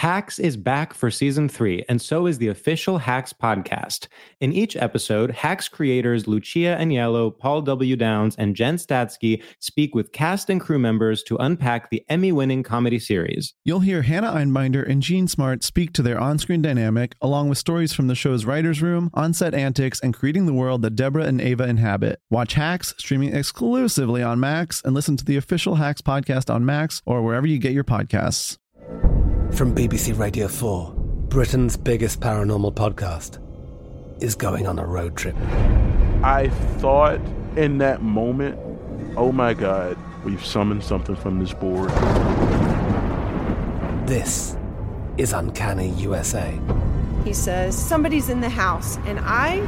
Hacks is back for season 3, and so is the official Hacks podcast. In each episode, Hacks creators Lucia Aniello, Paul W. Downs, and Jen Statsky speak with cast and crew members to unpack the Emmy-winning comedy series. You'll hear Hannah Einbinder and Gene Smart speak to their on-screen dynamic, along with stories from the show's writer's room, on-set antics, and creating the world that Deborah and Ava inhabit. Watch Hacks, streaming exclusively on Max, and listen to the official Hacks podcast on Max or wherever you get your podcasts. From BBC Radio 4, Britain's biggest paranormal podcast is going on a road trip. I thought in that moment, oh my God, we've summoned something from this board. This is Uncanny USA. He says, somebody's in the house, and I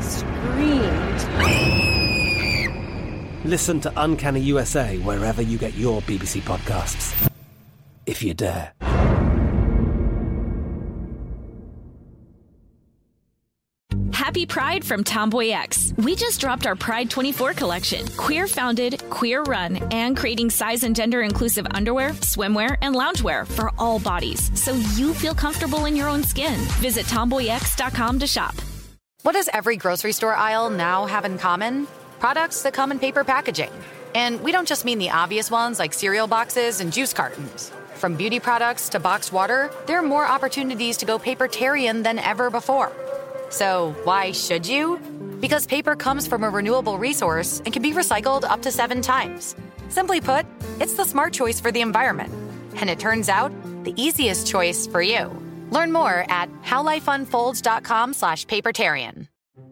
screamed. Listen to Uncanny USA wherever you get your BBC podcasts, if you dare. Happy Pride from Tomboy X. We just dropped our Pride 24 collection. Queer founded, queer run, and creating size and gender inclusive underwear, swimwear, and loungewear for all bodies, so you feel comfortable in your own skin. Visit tomboyx.com to shop. What does every grocery store aisle now have in common? Products that come in paper packaging. And we don't just mean the obvious ones like cereal boxes and juice cartons. From beauty products to boxed water, there are more opportunities to go papertarian than ever before. So why should you? Because paper comes from a renewable resource and can be recycled up to 7 times. Simply put, it's the smart choice for the environment. And it turns out, the easiest choice for you. Learn more at howlifeunfolds.com/papertarian.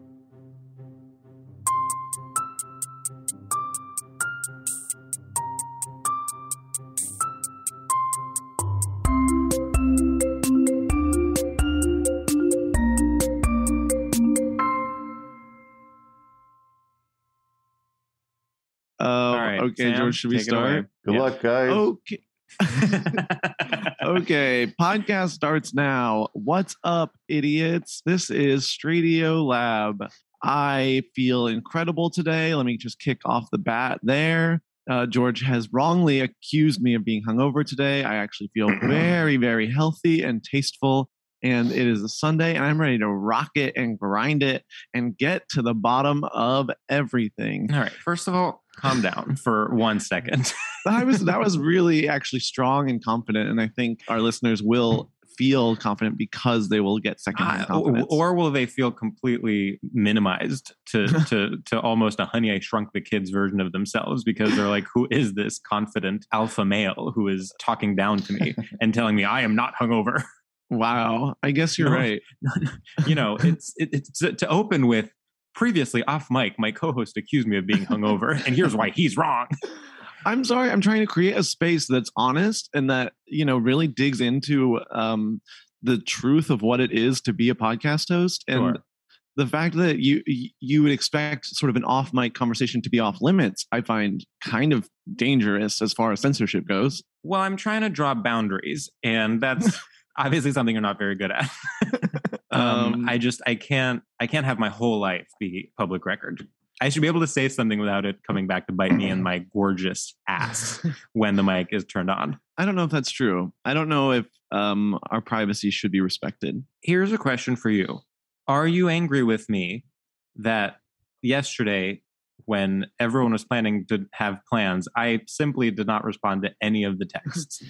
Okay, Sam, George, should we start? Good luck, guys. Okay. Okay, podcast starts now. What's up, idiots? This is Stradio Lab. I feel incredible today. Let me just kick off the bat there. George has wrongly accused me of being hungover today. I actually feel very, very healthy and tasteful. And it is a Sunday, and I'm ready to rock it and grind it and get to the bottom of everything. All right. First of all, calm down for 1 second. That was really actually strong and confident, and I think our listeners will feel confident because they will get secondhand confidence. Or will they feel completely minimized to almost a Honey, I Shrunk the Kids version of themselves because they're like, who is this confident alpha male who is talking down to me and telling me I am not hungover? Wow, I guess you're right. You know, it's to open with, previously off mic, my co-host accused me of being hungover, and here's why he's wrong. I'm sorry. I'm trying to create a space that's honest and that, you know, really digs into the truth of what it is to be a podcast host. And Sure. The fact that you would expect sort of an off mic conversation to be off limits, I find kind of dangerous as far as censorship goes. Well, I'm trying to draw boundaries, and that's obviously something you're not very good at. I can't have my whole life be public record. I should be able to say something without it coming back to bite me in my gorgeous ass when the mic is turned on. I don't know if that's true. I don't know if our privacy should be respected. Here's a question for you. Are you angry with me that yesterday, when everyone was planning to have plans, I simply did not respond to any of the texts?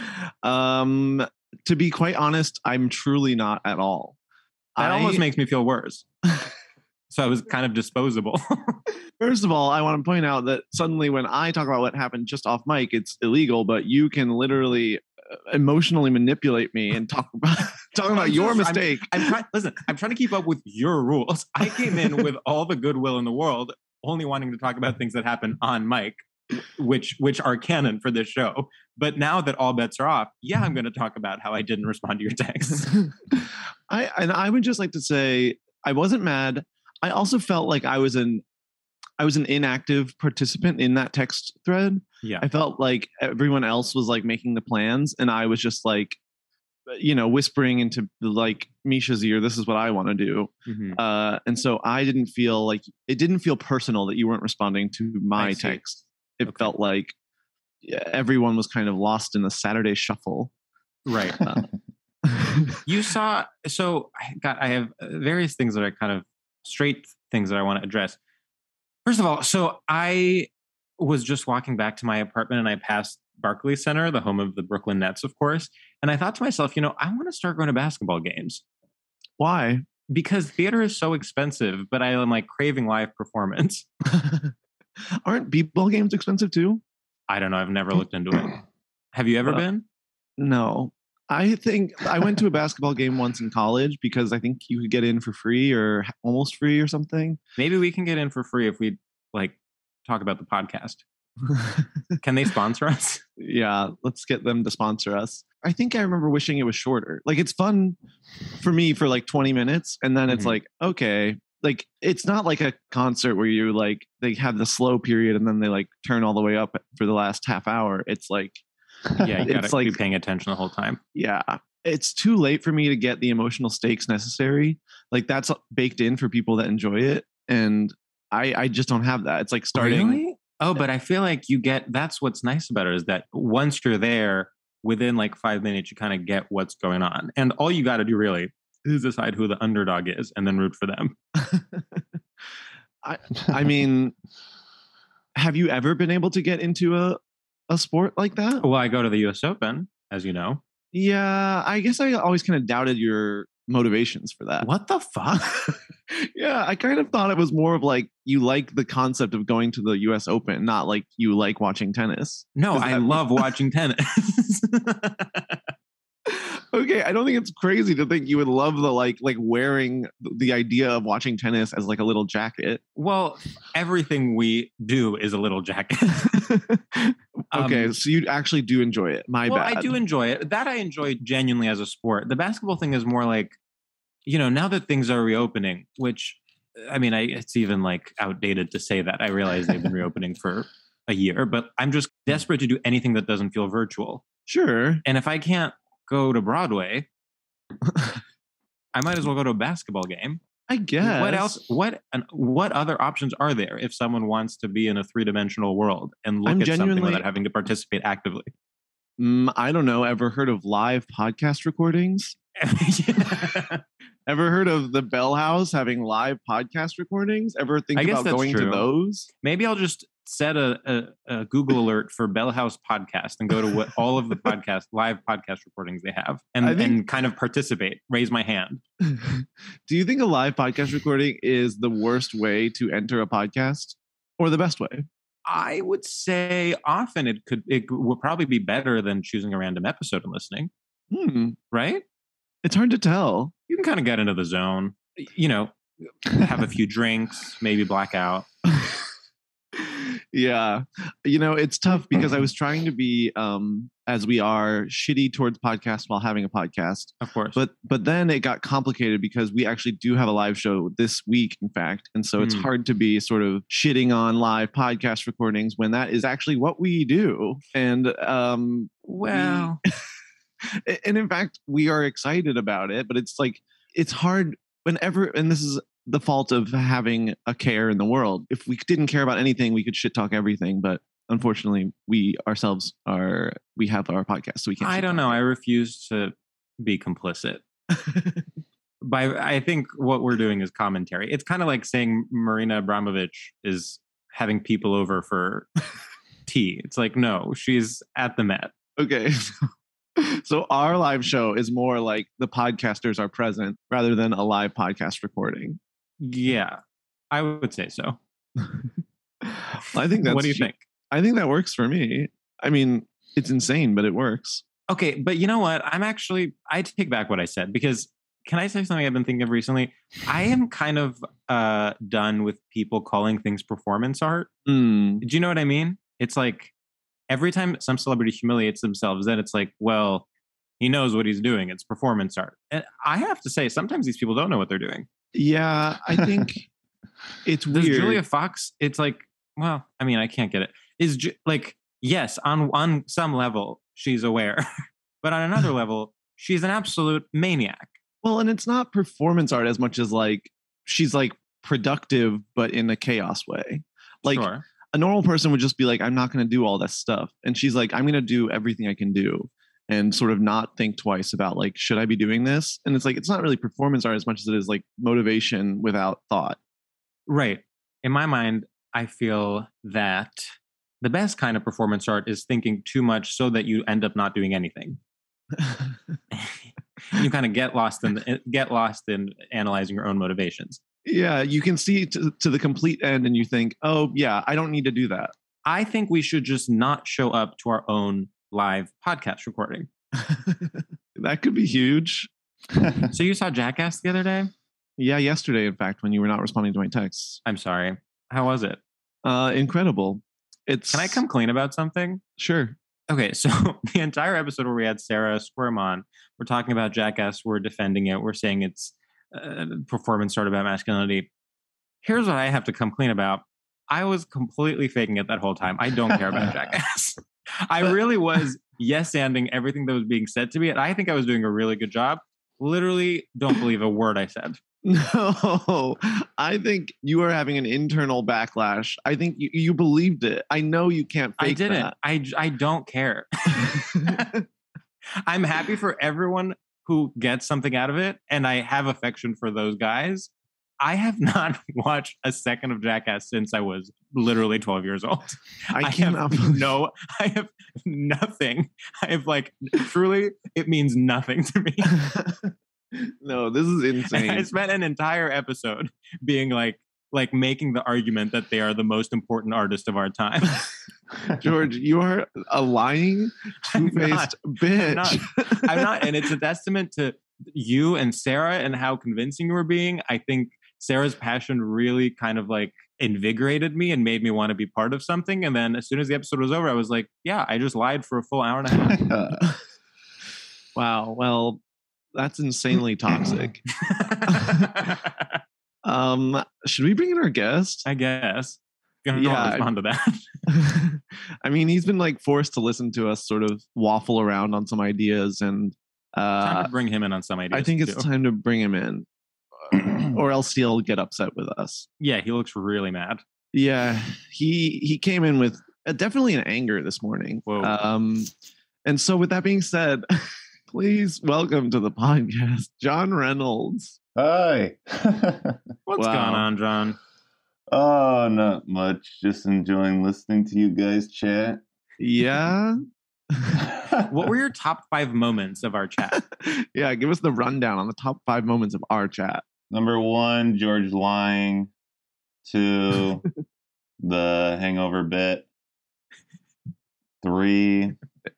To be quite honest, I'm truly not at all. That almost makes me feel worse. So I was kind of disposable. First of all, I want to point out that suddenly when I talk about what happened just off mic, it's illegal, but you can literally emotionally manipulate me and talk about your mistake. I'm trying to keep up with your rules. I came in with all the goodwill in the world, only wanting to talk about things that happen on mic, which are canon for this show. But now that all bets are off, yeah, I'm going to talk about how I didn't respond to your texts. I would just like to say I wasn't mad. I also felt like I was an inactive participant in that text thread. Yeah. I felt like everyone else was like making the plans, and I was just like, you know, whispering into like Misha's ear, this is what I want to do. Mm-hmm. And so it didn't feel personal that you weren't responding to my text. It felt like everyone was kind of lost in the Saturday shuffle. Right. You saw, so I have various things that are kind of straight things that I want to address. First of all, so I was just walking back to my apartment and I passed Barclays Center, the home of the Brooklyn Nets, of course. And I thought to myself, I want to start going to basketball games. Why? Because theater is so expensive, but I am like craving live performance. Aren't b-ball games expensive too? I don't know. I've never looked into it. Have you ever been? No. I think I went to a basketball game once in college because I think you could get in for free or almost free or something. Maybe we can get in for free if we like talk about the podcast. Can they sponsor us? Yeah, let's get them to sponsor us. I think I remember wishing it was shorter. Like it's fun for me for like 20 minutes and then it's like, okay, like it's not like a concert where you like they have the slow period and then they like turn all the way up for the last half hour. It's like yeah, you gotta be paying attention the whole time. Yeah. It's too late for me to get the emotional stakes necessary. Like that's baked in for people that enjoy it. And I just don't have that. It's like starting. Really? Oh, but I feel like that's what's nice about it is that once you're there, within like 5 minutes, you kind of get what's going on. And all you got to do really is decide who the underdog is and then root for them. I mean, have you ever been able to get into a sport like that? Well, I go to the US Open, as you know. Yeah, I guess I always kind of doubted your motivations for that. What the fuck? Yeah, I kind of thought it was more of like you like the concept of going to the US Open, not like you like watching tennis. No, I love watching tennis. Okay, I don't think it's crazy to think you would love the like wearing the idea of watching tennis as like a little jacket. Well, everything we do is a little jacket. Okay, so you actually do enjoy it. My bad. I do enjoy it. That I enjoy genuinely as a sport. The basketball thing is more like, now that things are reopening, which, I mean, it's even like outdated to say that. I realize they've been reopening for a year, but I'm just desperate to do anything that doesn't feel virtual. Sure. And if I can't go to Broadway, I might as well go to a basketball game. I guess. What else? What other options are there if someone wants to be in a three-dimensional world and look at something without having to participate actively? I don't know. Ever heard of live podcast recordings? Yeah. Ever heard of the Bell House having live podcast recordings? Ever think about going to those? Maybe I'll just set a Google alert for Bell House podcast and go to all of the live podcast recordings they have and kind of participate, raise my hand. Do you think a live podcast recording is the worst way to enter a podcast or the best way? I would say often it would probably be better than choosing a random episode and listening. Right? It's hard to tell. You can kind of get into the zone, have a few drinks, maybe black out. Yeah. It's tough because I was trying to be, as we are, shitty towards podcasts while having a podcast. Of course. But then it got complicated because we actually do have a live show this week, in fact. And so it's hard to be sort of shitting on live podcast recordings when that is actually what we do. And, and in fact, we are excited about it, but it's like, it's hard whenever, and this is the fault of having a care in the world. If we didn't care about anything, we could shit talk everything. But unfortunately, we ourselves we have our podcast, so we can't. I don't know. I refuse to be complicit. I think what we're doing is commentary. It's kind of like saying Marina Abramovich is having people over for tea. It's like, no, she's at the Met. Okay. So our live show is more like the podcasters are present rather than a live podcast recording. Yeah, I would say so. I think that's. What do you think? I think that works for me. I mean, it's insane, but it works. Okay, but you know what? I take back what I said because can I say something I've been thinking of recently? I am kind of done with people calling things performance art. Do you know what I mean? It's like every time some celebrity humiliates themselves, then it's like, well, he knows what he's doing. It's performance art. And I have to say, sometimes these people don't know what they're doing. Yeah, I think it's weird. Does Julia Fox, it's like, well, I mean, I can't get it. Yes, on some level, she's aware. But on another level, she's an absolute maniac. Well, and it's not performance art as much as like, she's like productive, but in a chaos way. Like, sure. A normal person would just be like, I'm not going to do all that stuff. And she's like, I'm going to do everything I can do. and sort of not think twice about like, should I be doing this? And it's like, it's not really performance art as much as it is like motivation without thought. Right. In my mind, I feel that the best kind of performance art is thinking too much so that you end up not doing anything. You kind of get lost in analyzing your own motivations. Yeah, you can see to the complete end and you think, oh yeah, I don't need to do that. I think we should just not show up to our own live podcast recording. That could be huge. So you saw Jackass the other day? Yeah, yesterday, in fact, when you were not responding to my texts. I'm sorry. How was it? Incredible. Can I come clean about something? Sure. Okay, so the entire episode where we had Sarah Squirm on, we're talking about Jackass, we're defending it, we're saying it's performance art about masculinity. Here's what I have to come clean about. I was completely faking it that whole time. I don't care about Jackass. I really was yes-anding everything that was being said to me, and I think I was doing a really good job. Literally don't believe a word I said. No, I think you are having an internal backlash. I think you believed it. I know you can't fake I didn't. that. I don't care. I'm happy for everyone who gets something out of it, and I have affection for those guys. I have not watched a second of Jackass since I was literally 12 years old. I have nothing. I have truly, it means nothing to me. No, this is insane. I spent an entire episode being like making the argument that they are the most important artist of our time. George, you are a lying, two-faced bitch. I'm not. And it's a testament to you and Sarah and how convincing you were being. I think Sarah's passion really kind of invigorated me and made me want to be part of something. And then as soon as the episode was over, I was like, yeah, I just lied for a full hour and a half. Wow. Well, that's insanely toxic. Should we bring in our guest? I guess. Don't respond to that. I mean, he's been forced to listen to us sort of waffle around on some ideas, and time to bring him in on some ideas. I think it's time to bring him in, or else he'll get upset with us. Yeah, he looks really mad. Yeah, he came in with definitely an anger this morning. Whoa. And so with that being said, please welcome to the podcast, John Reynolds. Hi. What's going on, John? Oh, not much. Just enjoying listening to you guys chat. Yeah. What were your top 5 moments of our chat? Yeah, give us the rundown on the top 5 moments of our chat. Number 1, George lying. 2, the hangover bit. 3.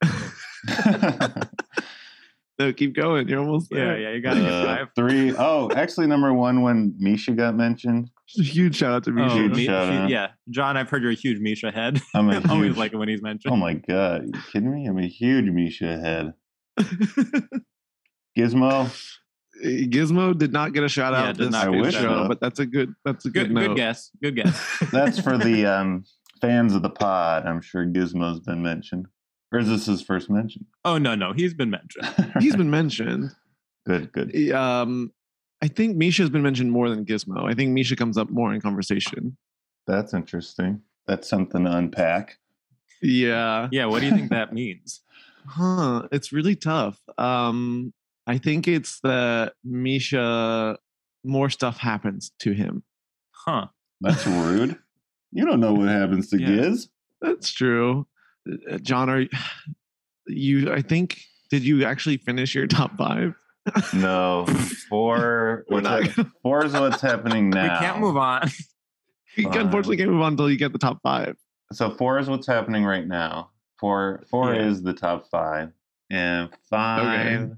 No, keep going. You're almost there. Yeah, you got to get 5. 3. Oh, actually, number 1 when Misha got mentioned. Huge shout out to Misha. Huge shout out. Yeah, John, I've heard you're a huge Misha head. I'm I always like it when he's mentioned. Oh my god, are you kidding me? I'm a huge Misha head. Gizmo did not get a shout out this show, but that's a good note. Good guess. Good guess. That's for the fans of the pod. I'm sure Gizmo's been mentioned. Or is this his first mention? Oh no, he's been mentioned. He's been mentioned. Good. I think Misha's been mentioned more than Gizmo. I think Misha comes up more in conversation. That's interesting. That's something to unpack. Yeah. Yeah, what do you think that means? It's really tough. I think it's that Misha, more stuff happens to him. Huh. That's rude. You don't know what happens to Giz. That's true. John, did you actually finish your top 5? No. 4 is what's happening now. We can't move on. You unfortunately can't move on until you get the top 5. So 4 is what's happening right now. 4 is the top 5. And 5 okay.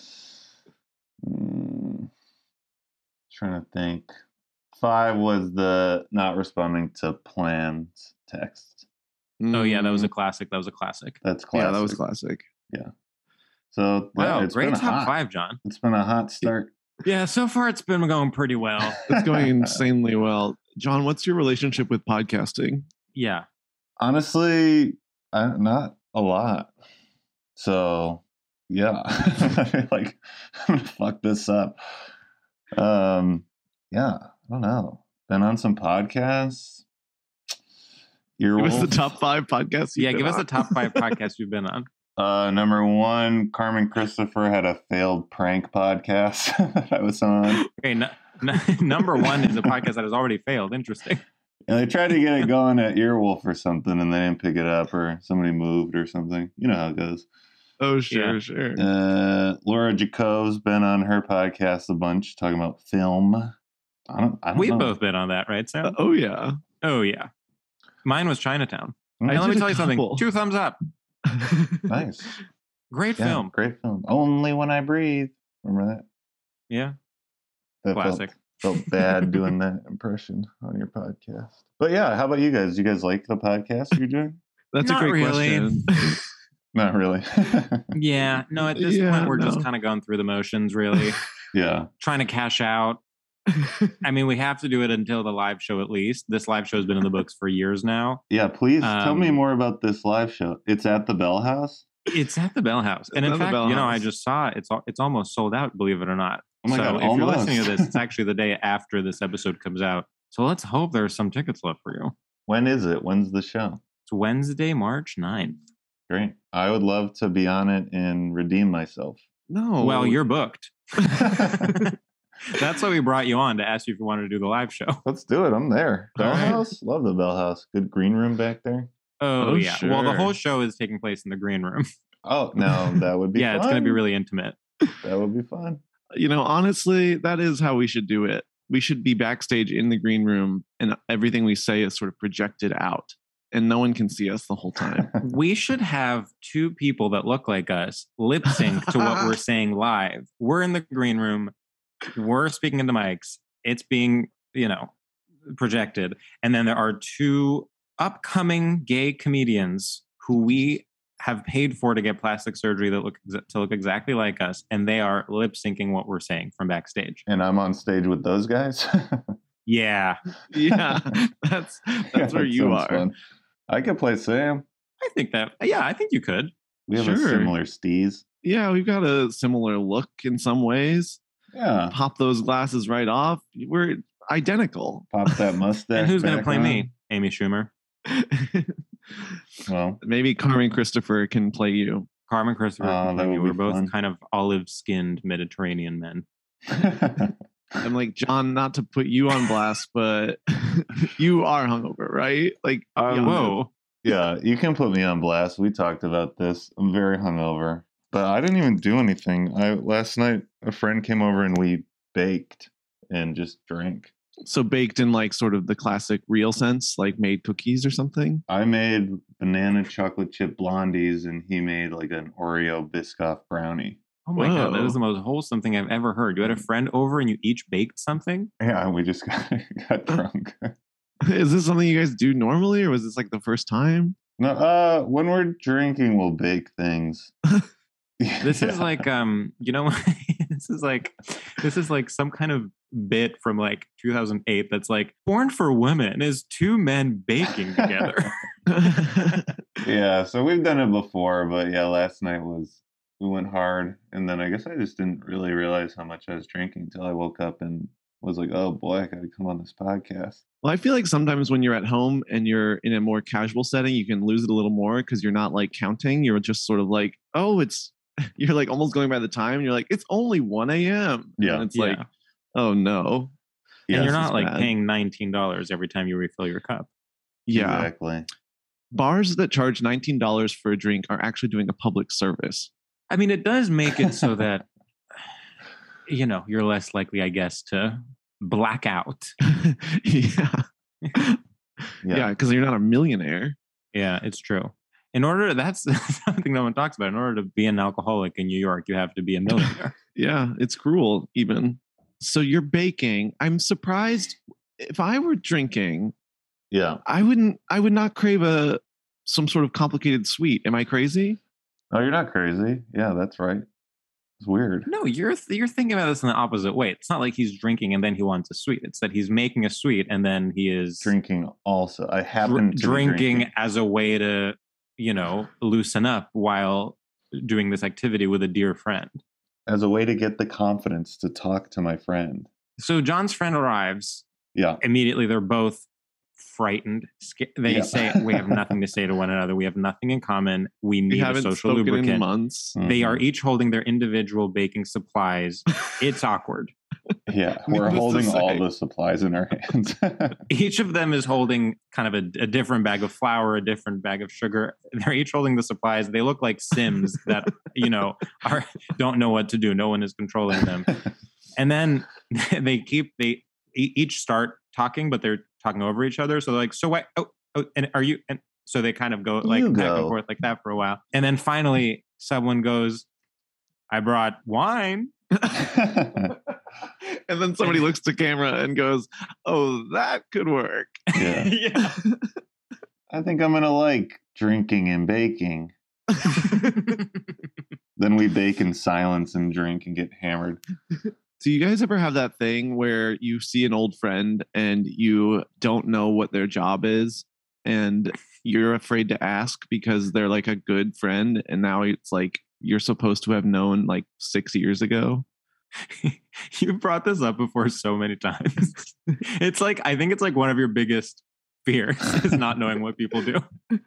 Trying to think. 5 was the not responding to planned text. Oh yeah, that was a classic. That's classic. Yeah, that was classic. Yeah. So wow, great top 5, John. It's been a hot start. Yeah, so far it's been going pretty well. It's going insanely well. John, what's your relationship with podcasting? Yeah. Honestly, not a lot. So yeah, I feel like I'm gonna fuck this up. Yeah, I don't know. Been on some podcasts. Give us the top 5 podcasts. Yeah, give us the top 5 podcasts you've been on. Number one, Carmen Christopher had a failed prank podcast that I was on. Okay, number one is a podcast that has already failed. Interesting. And they tried to get it going at Earwolf or something, and they didn't pick it up, or somebody moved or something. You know how it goes. Oh, sure, Yeah. sure. Laura Jacob's been on her podcast a bunch, talking about film. I don't We've know. both been on that, right, Sam? Oh, yeah. Oh, yeah. Mine was Chinatown. Mm, And let me did a tell you something. couple. 2 thumbs up. Nice. Great Yeah, film. great film. Only When I Breathe. Remember that? Yeah. That Classic. Felt bad doing that impression on your podcast. But yeah, how about you guys? Do you guys like the podcast you're doing? That's Not a great really. question. Not really. Yeah. No, at this Yeah, point, we're just no. kind of going through the motions, really. Yeah. Trying to cash out. I mean, we have to do it until the live show at least. This live show has been in the books for years now. Yeah, please tell me Um, more about this live show. It's at the Bell House? It's at the Bell House. And It's in at the fact, Bell I House. just saw it. It's almost sold out, believe it or not. Oh my so God, if you're almost. listening to this, it's actually the day after this episode comes out. So let's hope there's some tickets left for you. When is it? When's the show? It's Wednesday, March 9th. Great. I would love to be on it and redeem myself. No. Well, you're booked. That's why we brought you on, to ask you if you wanted to do the live show. Let's do it. I'm there. All Bell right. House? Love the Bell House. Good green room back there. Oh, Oh, yeah. Well, the sure. whole show is taking place in the green room. Oh, no, that would be Yeah, fun. it's going to be really intimate. That would be fun. Honestly, that is how we should do it. We should be backstage in the green room, and everything we say is sort of projected out, and no one can see us the whole time. We should have 2 people that look like us lip sync to what we're saying live. We're in the green room. We're speaking into mics. It's being, projected. And then there are 2 upcoming gay comedians who we have paid for to get plastic surgery that look exactly like us. And they are lip syncing what we're saying from backstage. And I'm on stage with those guys. Yeah, Yeah, that's Yeah, where that you sounds are. fun. I could play Sam. I think you could. We have Sure. a similar steez. Yeah, we've got a similar look in some ways. Yeah. Pop those glasses right off. We're identical. Pop that mustache. And who's going to back play on. me? Amy Schumer. Well, Maybe Carmen Christopher can play you. Carmen Christopher. Oh, can that play me. would be We're both fun. kind of olive-skinned Mediterranean men. I'm like, John, not to put you on blast, but you are hungover, right? Like, yeah. Whoa. yeah, you can put me on blast. We talked about this. I'm very hungover, but I didn't even do anything. Last night a friend came over and we baked and just drank. So baked in like sort of the classic real sense, like made cookies or something. I made banana chocolate chip blondies and he made like an Oreo Biscoff brownie. Oh my God, that Whoa. is the most wholesome thing I've ever heard. You had a friend over and you each baked something? Yeah, and we just got drunk. Is this something you guys do normally, or was this like the first time? No, when we're drinking, we'll bake things. This is Yeah. like this is like some kind of bit from like 2008 that's like Born for Women is 2 men baking together. Yeah, so we've done it before, but yeah, last night we went hard, and then I guess I just didn't really realize how much I was drinking until I woke up and was like, oh boy, I gotta come on this podcast. Well, I feel like sometimes when you're at home and you're in a more casual setting, you can lose it a little more because you're not like counting. You're just sort of like, oh, you're like almost going by the time. And you're like, it's only 1 a.m. Yeah. And it's like, oh no. And Yeah, you're this not is like bad. paying $19 every time you refill your cup. Yeah. Exactly. Bars that charge $19 for a drink are actually doing a public service. I mean, it does make it so that you're less likely, I guess, to black out. Yeah. Yeah, because you're not a millionaire. Yeah, it's true. That's something no one talks about. In order to be an alcoholic in New York, you have to be a millionaire. Yeah, it's cruel even. So you're baking. I'm surprised. If I were drinking, Yeah. I would not crave some sort of complicated sweet. Am I crazy? Oh, you're not crazy. Yeah, that's right. It's weird. No, you're thinking about this in the opposite way. It's not like he's drinking and then he wants a sweet. It's that he's making a sweet and then he is Drinking also. I happen to be drinking as a way to, loosen up while doing this activity with a dear friend. as a way to get the confidence to talk to my friend. So John's friend arrives. Yeah. Immediately, they're both frightened. They say we have nothing to say to one another. We have nothing in common. We need a social lubricant. In months. They are each holding their individual baking supplies. It's awkward. Yeah, we're holding all the supplies in our hands. Each of them is holding kind of a different bag of flour, a different bag of sugar. They're each holding the supplies. They look like Sims that, don't know what to do. No one is controlling them. And then they each start talking, but they're talking over each other. So they're like, so what? Oh, and are you? And so they kind of go back and forth like that for a while. And then finally someone goes, I brought wine. And then somebody looks to camera and goes, oh, that could work. Yeah. Yeah. I think I'm going to like drinking and baking. Then we bake in silence and drink and get hammered. Do you guys ever have that thing where you see an old friend and you don't know what their job is and you're afraid to ask because they're like a good friend and now it's like you're supposed to have known like 6 years ago? You brought this up before so many times. It's like, I think it's like one of your biggest fears is not knowing what people do.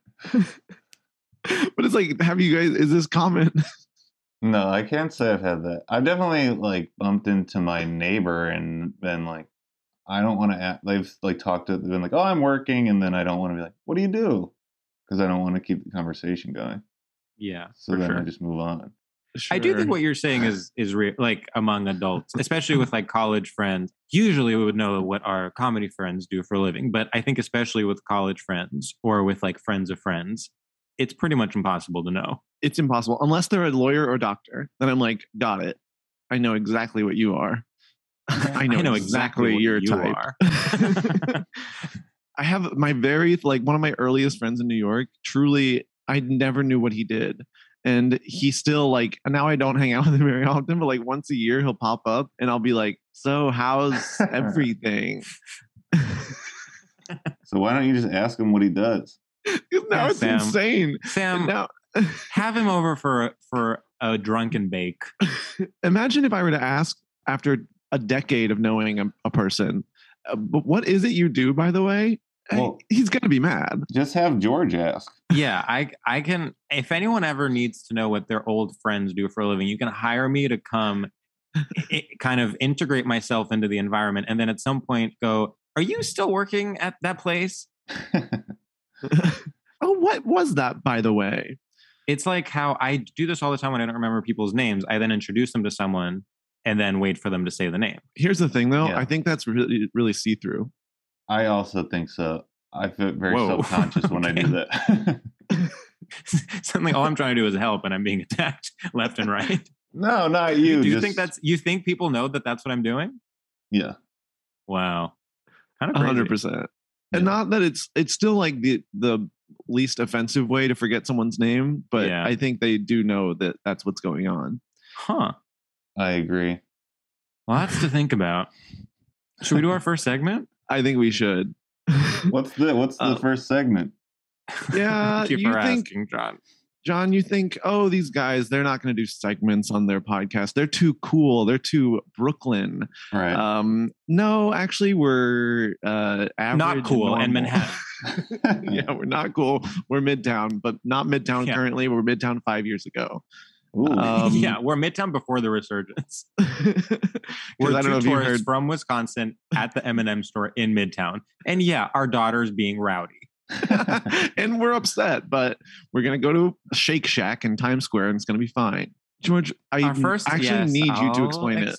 But it's like, have you guys, is this common? No, I can't say I've had that. I've definitely like bumped into my neighbor and been like, I don't want to, they've like talked to, they've been like, oh, I'm working. And then I don't want to be like, what do you do? Because I don't want to keep the conversation going. Yeah. So then I just move on. Sure. I do think what you're saying is real, like among adults, especially with like college friends. Usually we would know what our comedy friends do for a living, but I think especially with college friends or with like friends of friends, it's pretty much impossible to know. It's impossible unless they're a lawyer or doctor. Then I'm like, got it. I know exactly what you are. I know exactly your type. I have my one of my earliest friends in New York. Truly, I never knew what he did. And he still like, now I don't hang out with him very often, but like once a year he'll pop up and I'll be like, so how's everything? So why don't you just ask him what he does? Now it's Sam. insane. Sam, now, have him over for a drunken bake. Imagine if I were to ask after a decade of knowing a person, but what is it you do, by the way? Well, he's going to be mad. Just have George ask. Yeah, I can. If anyone ever needs to know what their old friends do for a living, you can hire me to come kind of integrate myself into the environment. And then at some point go, are you still working at that place? Oh, what was that, by the way? It's like how I do this all the time when I don't remember people's names. I then introduce them to someone and then wait for them to say the name. Here's the thing, though. Yeah. I think that's really, really see-through. I also think so. I feel very self-conscious when I do that. Suddenly, all I'm trying to do is help, and I'm being attacked left and right. No, not you. Do you think you think people know that that's what I'm doing? Yeah. Wow. Kind of 100%. And not that it's still like the least offensive way to forget someone's name, but I think they do know that that's what's going on. Huh. I agree. Lots to think about. Should we do our first segment? I think we should. What's the first segment? Yeah, Thank you for asking, John. John, you think, oh, these guys, they're not going to do segments on their podcast. They're too cool. They're too Brooklyn. Right. No, actually, we're average. Not cool and Manhattan. Yeah, we're not cool. We're Midtown, but not Midtown currently. We're Midtown 5 years ago. Yeah, we're Midtown before the resurgence. We're two tourists from Wisconsin at the M&M store in Midtown. And yeah, our daughter's being rowdy. And we're upset, but we're going to go to Shake Shack in Times Square and it's going to be fine. George, I need you to explain it.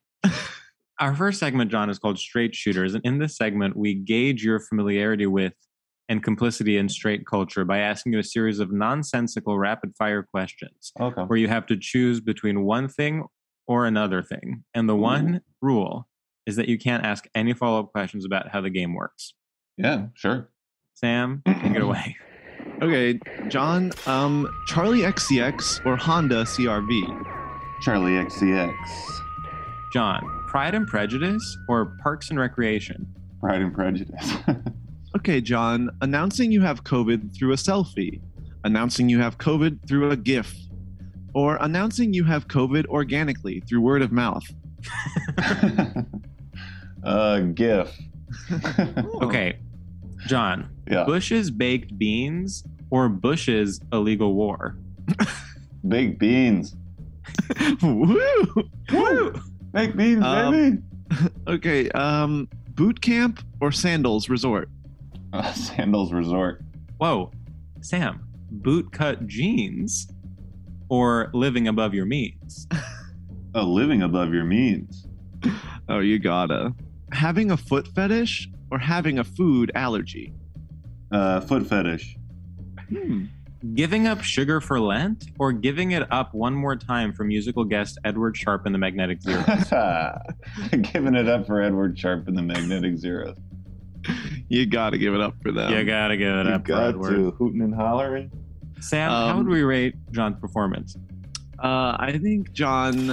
Our first segment, John, is called Straight Shooters. And in this segment, we gauge your familiarity with and complicity in straight culture by asking you a series of nonsensical rapid fire questions where you have to choose between one thing or another thing. And the one rule is that you can't ask any follow-up questions about how the game works. Yeah, sure. Sam, take it away. Okay, John, Charlie XCX or Honda CRV? Charlie XCX. John, Pride and Prejudice or Parks and Recreation? Pride and Prejudice. Okay, John, announcing you have COVID through a selfie, announcing you have COVID through a GIF, or announcing you have COVID organically through word of mouth? GIF. Okay. John, Yeah. Bush's baked beans or Bush's illegal war? Baked beans. Woo! Woo! Baked beans, baby. Okay, boot camp or Sandals Resort? Sandals Resort. Whoa, Sam, bootcut jeans or living above your means? Oh, living above your means. Oh, you gotta. Having a foot fetish or having a food allergy? Foot fetish. Giving up sugar for Lent or giving it up one more time for musical guest Edward Sharpe and the Magnetic Zeros? Giving it up for Edward Sharpe and the Magnetic Zeros. You gotta give it up for them. You gotta give it up for Got Edward. to hooting and hollering. Sam, how would we rate John's performance? I think John,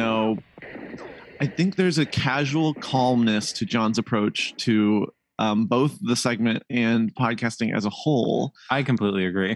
I think there's a casual calmness to John's approach to both the segment and podcasting as a whole. I completely agree.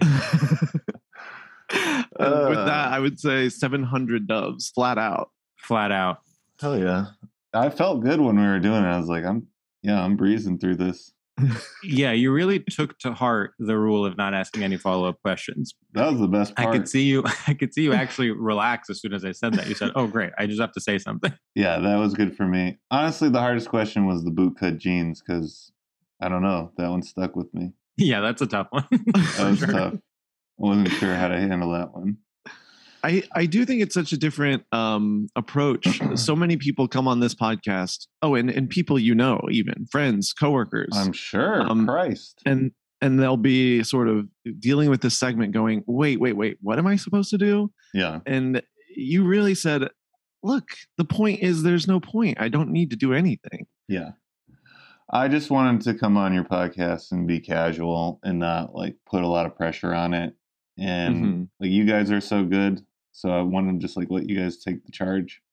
With that, I would say 700 doves, flat out. Flat out. Hell yeah. I felt good when we were doing it. I was like, I'm breezing through this. Yeah, you really took to heart the rule of not asking any follow-up questions. That was the best part. I could see you actually relax as soon as I said that. You said, "Oh, great! I just have to say something." Yeah, that was good for me. Honestly, the hardest question was the bootcut jeans because I don't know, that one stuck with me. Yeah, that's a tough one. That was tough. I wasn't sure how to handle that one. I do think it's such a different approach. So many people come on this podcast. Oh, and people even friends, coworkers. I'm sure. Christ. And they'll be sort of dealing with this segment going, wait, what am I supposed to do? Yeah. And you really said, look, the point is there's no point. I don't need to do anything. Yeah. I just wanted to come on your podcast and be casual and not like put a lot of pressure on it. And like you guys are so good. So I want to just like let you guys take the charge.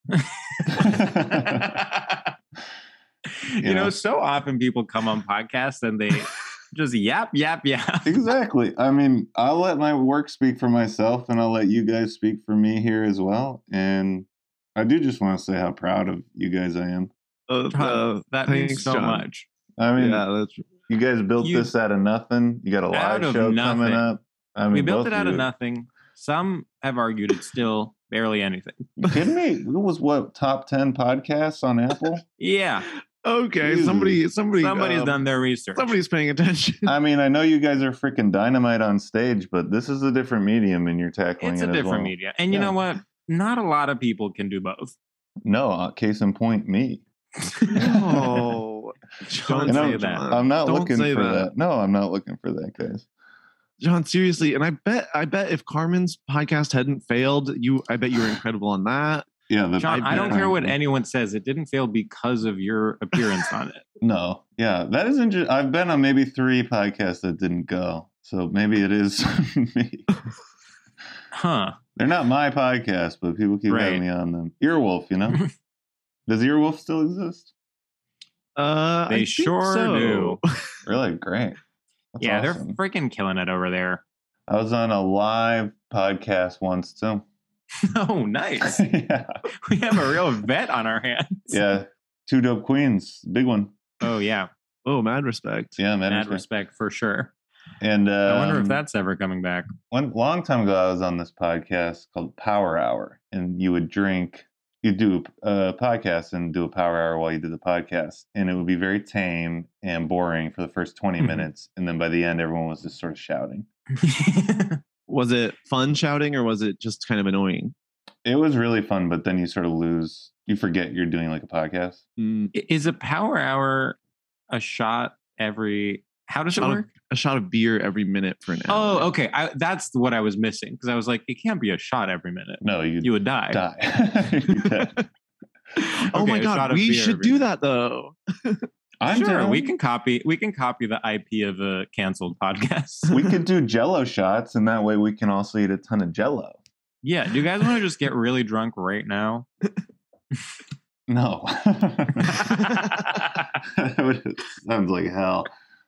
You know, so often people come on podcasts and they just yap. Exactly. I mean, I'll let my work speak for myself and I'll let you guys speak for me here as well. And I do just want to say how proud of you guys I am. That means so much. I mean, that's you guys built this out of nothing. You got a live show coming up. I mean, we built it out of nothing. Some have argued it's still barely anything. You kidding me? It was what, top 10 podcasts on Apple? Yeah. Okay. Jesus. Somebody's done their research. Somebody's paying attention. I mean, I know you guys are freaking dynamite on stage, but this is a different medium and you're tackling it's it a as different well. medium. And you know what? Not a lot of people can do both. No, case in point, me. No. Don't say that. I'm not Don't looking say for that. that. No, I'm not looking for that, guys. John, seriously, and I bet if Carmen's podcast hadn't failed, I bet you were incredible on that. Yeah, John, I don't care what anyone says. It didn't fail because of your appearance on it. No, yeah, that is interesting. I've been on maybe 3 podcasts that didn't go, so maybe it is me. Huh? They're not my podcast, but people keep having me on them. Earwolf, you know. Does Earwolf still exist? They sure do. Really great. That's yeah, awesome. they're freaking killing it over there. I was on a live podcast once too. Oh, nice. Yeah. We have a real vet on our hands. Yeah. 2 Dope Queens. Big one. Oh, yeah. Oh, mad respect. Yeah, mad respect for sure. And I wonder if that's ever coming back. One long time ago, I was on this podcast called Power Hour, and you would do a podcast and do a power hour while you did the podcast. And it would be very tame and boring for the first 20 minutes. And then by the end, everyone was just sort of shouting. Was it fun shouting or was it just kind of annoying? It was really fun, but then you sort of you forget you're doing like a podcast. Is a power hour a shot every... How does it work? A shot of beer every minute for an hour. Oh, okay. That's what I was missing because I was like, it can't be a shot every minute. No, you would die. Oh my God, we should do that though. I'm sure down. we can copy the IP of a canceled podcast. We could do Jello shots, and that way we can also eat a ton of Jello. Yeah. Do you guys want to just get really drunk right now? No. Sounds like hell.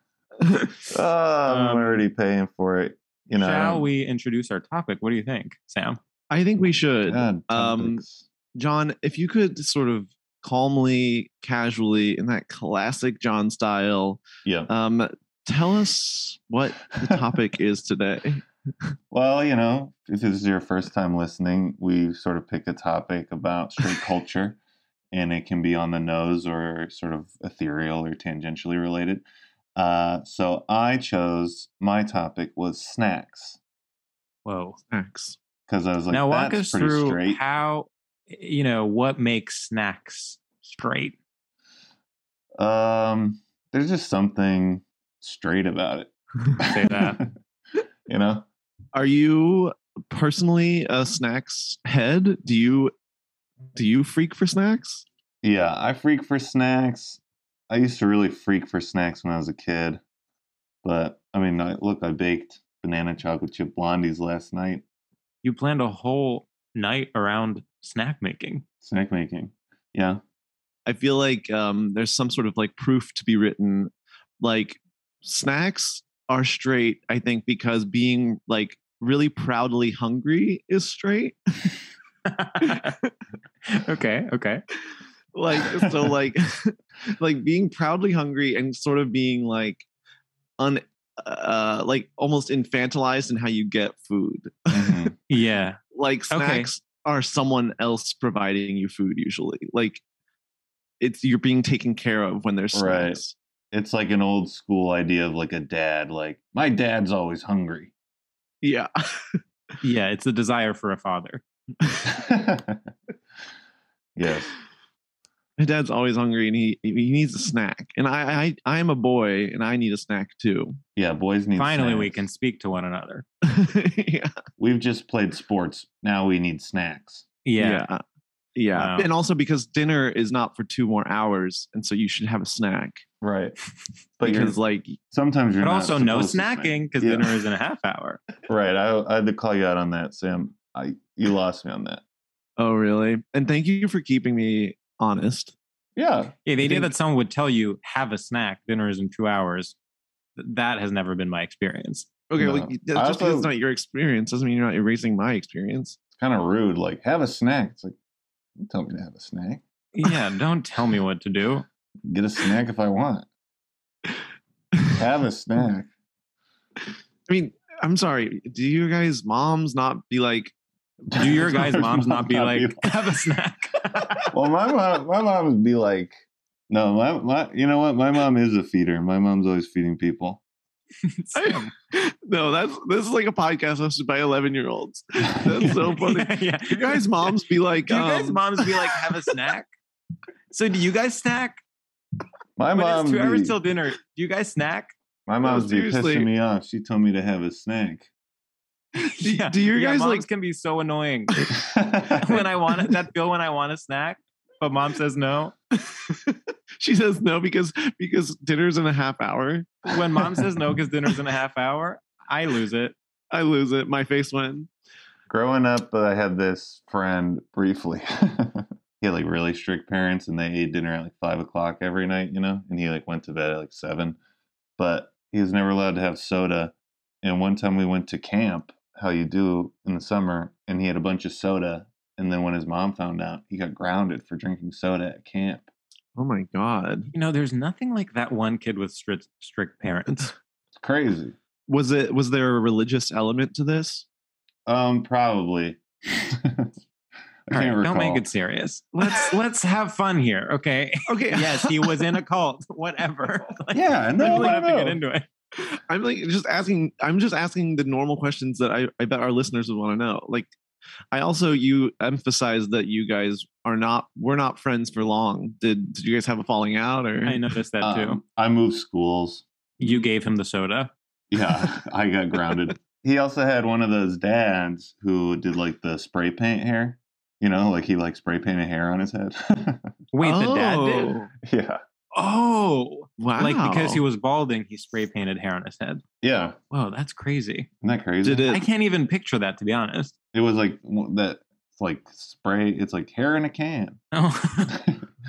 I'm already paying for it. You know. Shall we introduce our topic? What do you think, Sam? I think we should. God, John, if you could sort of calmly, casually, in that classic John style, tell us what the topic is today. Well, if this is your first time listening, we sort of pick a topic about straight culture, and it can be on the nose or sort of ethereal or tangentially related. So I chose, my topic was snacks. Whoa. Snacks. Because I was like, now walk that's us pretty through straight. how, what makes snacks straight? There's just something straight about it. Say that. Are you personally a snacks head? Do you freak for snacks? Yeah, I freak for snacks. I used to really freak for snacks when I was a kid. But, I mean, I baked banana chocolate chip blondies last night. You planned a whole night around snack making. Snack making, yeah. I feel like there's some sort of like proof to be written. Like snacks are straight, I think, because being like really proudly hungry is straight. Okay. Like so like like being proudly hungry and sort of being like like almost infantilized in how you get food. Mm-hmm. Yeah. Like snacks are someone else providing you food usually. Like you're being taken care of when there's snacks. Right. It's like an old school idea of like a dad, like my dad's always hungry. Yeah. Yeah, it's a desire for a father. Yes. My dad's always hungry and he needs a snack. And I'm a boy and I need a snack too. Yeah, boys need Finally, snacks. we can speak to one another. Yeah. We've just played sports. Now we need snacks. Yeah. Yeah. Wow. And also because dinner is not for 2 more hours. And so you should have a snack. Right. But Because like sometimes you're But not also no supposed to snack. snacking because Yeah. dinner is in a half hour. Right. I had to call you out on that, Sam. You lost me on that. oh really? And thank you for keeping me honest. Yeah. Yeah, the idea think- that someone would tell you, have a snack, dinner is in 2 hours, that has never been my experience. Okay, No. well, I just because also- it's not your experience doesn't mean you're not erasing my experience. It's kind of rude. Like, have a snack. It's like, don't tell me to have a snack. Yeah, don't tell me what to do. Get a snack if I want. Have a snack. I mean, I'm sorry. Do you guys moms not be like, Do your guys' moms not be like, have a snack? Well, my mom would be like, no, my you know what? My mom is a feeder. My mom's always feeding people. no, this is like a podcast hosted by 11-year-olds. That's so funny. Yeah. You guys moms be like, Do you guys' moms be like, have a snack? So do you guys snack? My When mom it's 2 hours be- till dinner, do you guys snack? my mom's be seriously. pissing me off. She told me to have a snack. do you guys moms like can be so annoying. When I want it, that feel when I want a snack, but mom says no. she says no because dinner's in a half hour. When mom says no because dinner's in a half hour, I lose it. I lose it. My face went. Growing up, I had this friend briefly. He had like really strict parents, and they ate dinner at like 5 o'clock every night, and he like went to bed at like 7. But he was never allowed to have soda. And one time we went to camp, how you do in the summer, and he had a bunch of soda. And then when his mom found out, he got grounded for drinking soda at camp. Oh my god. There's nothing like that one kid with strict parents. It's crazy. Was there a religious element to this? Probably. I All can't right, don't recall. make it serious. Let's have fun here, okay? Okay. Yes, he was in a cult. Whatever. Like, Yeah, we no, don't no, have to get no. into it. I'm just asking the normal questions that I bet our listeners would want to know. Like you emphasized that you guys we're not friends for long. Did you guys have a falling out or I noticed that too. I moved schools. You gave him the soda. Yeah, I got grounded. He also had one of those dads who did like the spray paint hair. Like he like spray painted hair on his head. Wait, the dad did? Yeah. Oh, wow. like because he was balding, he spray painted hair on his head. Yeah. Whoa, that's crazy. Isn't that crazy? Did it? I can't even picture that, to be honest. It was like that. It's like spray. It's like hair in a can. Oh.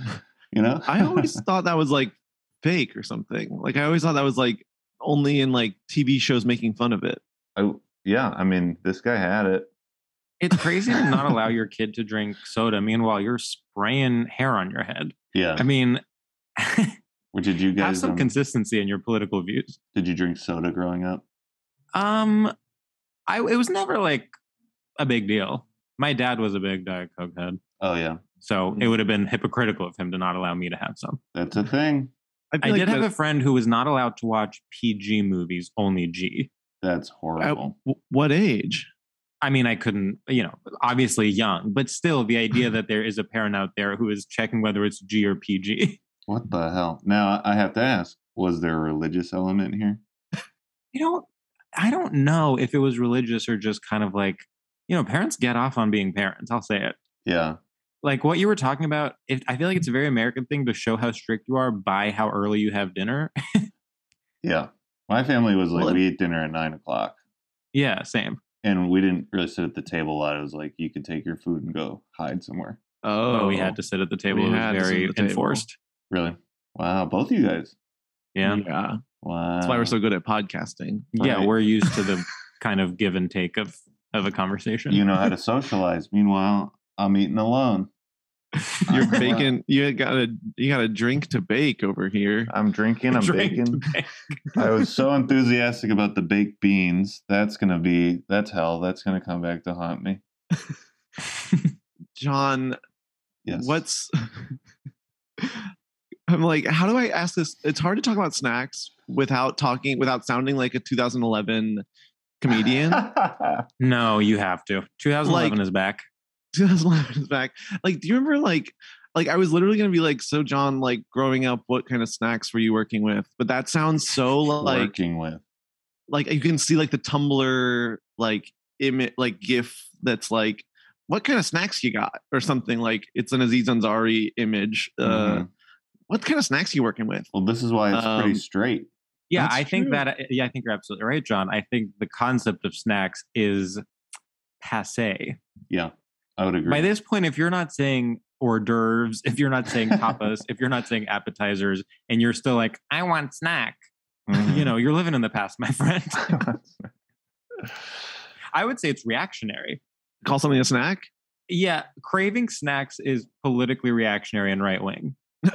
I always thought that was like fake or something. Like I always thought that was like only in like TV shows making fun of it. Yeah. I mean, this guy had it. It's crazy to not allow your kid to drink soda. Meanwhile, you're spraying hair on your head. Yeah. I mean, Or did you Have guys some consistency in your political views. did you drink soda growing up? It was never like a big deal. My dad was a big Diet Coke head, Oh yeah, so it would have been hypocritical of him to not allow me to have some. that's a thing. I did have a friend who was not allowed to watch PG movies, only G. That's horrible. What age? I mean, I couldn't, obviously young, but still the idea that there is a parent out there who is checking whether it's G or PG. What the hell? Now I have to ask, was there a religious element here? I don't know if it was religious or just kind of like, parents get off on being parents. I'll say it. Yeah. Like what you were talking about, I feel like it's a very American thing to show how strict you are by how early you have dinner. Yeah. My family was like, we ate dinner at 9:00. Yeah, same. And we didn't really sit at the table a lot. It was like you could take your food and go hide somewhere. Oh, we had to sit at the table. It was very enforced. Really? Wow. Both of you guys. Yeah. Yeah. Wow. That's why we're so good at podcasting. Yeah, Right. we're used to the kind of give and take of a conversation. You know how to socialize. Meanwhile, I'm eating alone. You're baking. You got a drink to bake over here. I'm drinking. I'm baking. I was so enthusiastic about the baked beans. That's hell. That's gonna come back to haunt me. John, Yes. I'm like, how do I ask this? It's hard to talk about snacks without sounding like a 2011 comedian. No, you have to. 2011 is back. 2011 is back. Like, do you remember like I was literally gonna be like, so John, like growing up, what kind of snacks were you working with? But that sounds so like working with. Like you can see like the Tumblr like image like GIF that's like, what kind of snacks you got or something, like it's an Aziz Ansari image. What kind of snacks are you working with? Well, this is why it's pretty straight. Yeah, That's I think true. I think you're absolutely right, John. I think the concept of snacks is passé. Yeah, I would agree. By this point, if you're not saying hors d'oeuvres, if you're not saying tapas, if you're not saying appetizers, and you're still like, I want snack, you're living in the past, my friend. I would say it's reactionary. Call something a snack? Yeah, craving snacks is politically reactionary and right wing.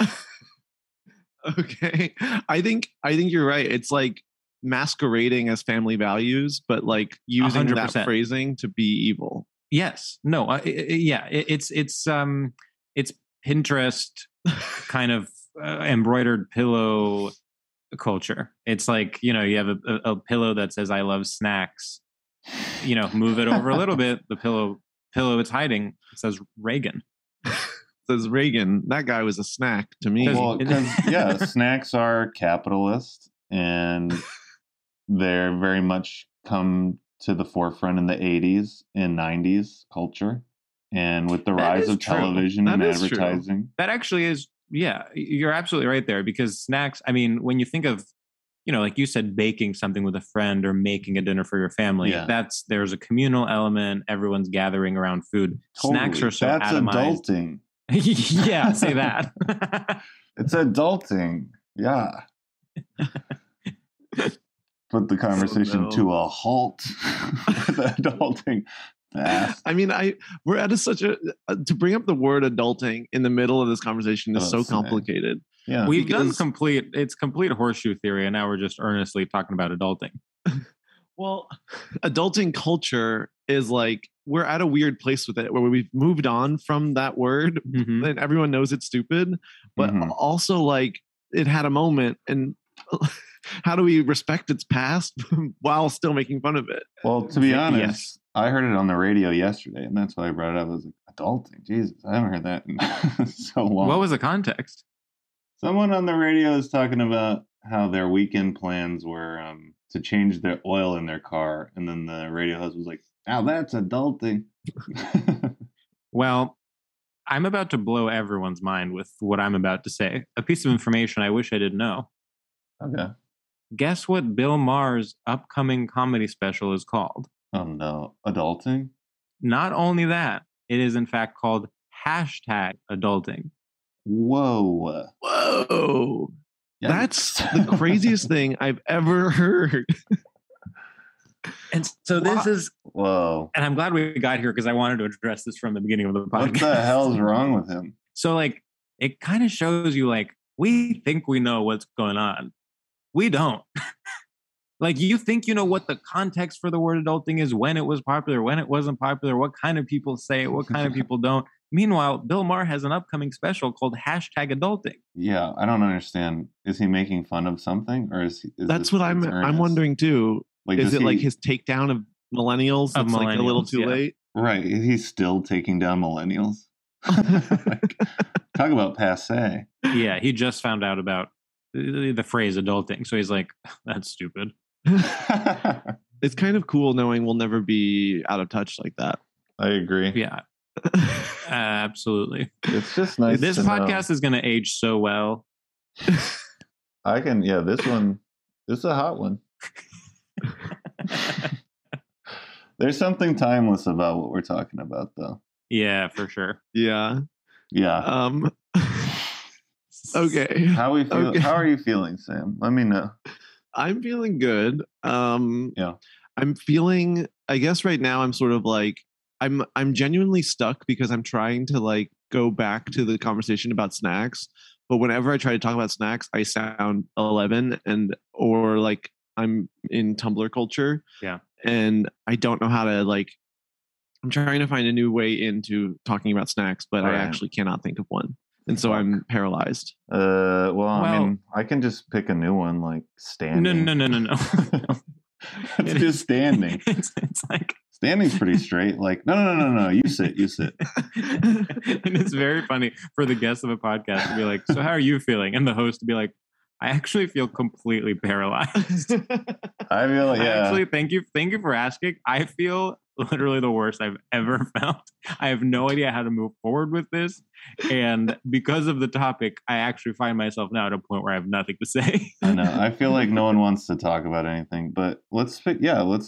Okay. I think you're right. It's like masquerading as family values, but like using 100%. that phrasing to be evil. Yes. No. It's Pinterest kind of embroidered pillow culture. It's like, you have a pillow that says I love snacks. Move it over a little bit. The pillow it's hiding, it says Reagan. Says Reagan. That guy was a snack to me. Well, because snacks are capitalist, and they're very much come to the forefront in the 80s and 90s culture, and with the rise of television and advertising. That actually is, yeah, you're absolutely right there, because snacks, I mean, when you think of, like you said, baking something with a friend or making a dinner for your family, there's a communal element. Everyone's gathering around food. Totally. Snacks are so That's atomized. Adulting. Yeah, say that. It's adulting. Yeah. Put the conversation to a halt with adulting. Fast. I mean, we're at such a to bring up the word adulting in the middle of this conversation is so complicated. Yeah, we've done complete horseshoe theory, and now we're just earnestly talking about adulting. Well, adulting culture is like, we're at a weird place with it where we've moved on from that word and everyone knows it's stupid, but also like it had a moment, and how do we respect its past while still making fun of it? Well, to be honest, I heard it on the radio yesterday, and that's why I brought it up. I was like, adulting, Jesus, I haven't heard that in so long. What was the context? Someone on the radio is talking about how their weekend plans were to change their oil in their car, and then the radio host was like, "Now that's adulting." Well, I'm about to blow everyone's mind with what I'm about to say. A piece of information I wish I didn't know. Okay. Guess what Bill Maher's upcoming comedy special is called? Oh no, adulting? Not only that, it is in fact called #adulting. Whoa. Whoa. Yikes. That's the craziest thing I've ever heard. And so this is, whoa. And I'm glad we got here because I wanted to address this from the beginning of the podcast. What the hell's wrong with him? So like, it kind of shows you like we think we know what's going on. We don't. Like, you think you know what the context for the word adulting is, when it was popular, when it wasn't popular, what kind of people say it, what kind of people don't. Meanwhile, Bill Maher has an upcoming special called #adulting. Yeah, I don't understand. Is he making fun of something, or is that's what I'm wondering too? Like, is it like his takedown of millennials? That's like a little too late. Right, he's still taking down millennials. Like, talk about passe. Yeah, he just found out about the phrase adulting, so he's like, that's stupid. It's kind of cool knowing we'll never be out of touch like that. I agree. Yeah. Absolutely. It's just nice. This podcast is going to age so well. I can, this one, this is a hot one. There's something timeless about what we're talking about, though. Yeah, for sure. Yeah. Yeah. Okay. How are you feeling, Sam? Let me know. I'm feeling good. Yeah. I'm feeling, I guess right now I'm sort of like, I'm genuinely stuck because I'm trying to like go back to the conversation about snacks. But whenever I try to talk about snacks, I sound 11 or like I'm in Tumblr culture. Yeah. And I don't know how to like, I'm trying to find a new way into talking about snacks, but I actually cannot think of one. And so I'm paralyzed. Well, I mean, I can just pick a new one, like standing. No. It's just standing. It's like standing's pretty straight. Like, no. You sit. And it's very funny for the guest of a podcast to be like, so how are you feeling? And the host to be like, I actually feel completely paralyzed. I feel, Actually, thank you for asking. I feel literally the worst I've ever felt. I have no idea how to move forward with this. And because of the topic, I actually find myself now at a point where I have nothing to say. I know. I feel like no one wants to talk about anything, but let's do.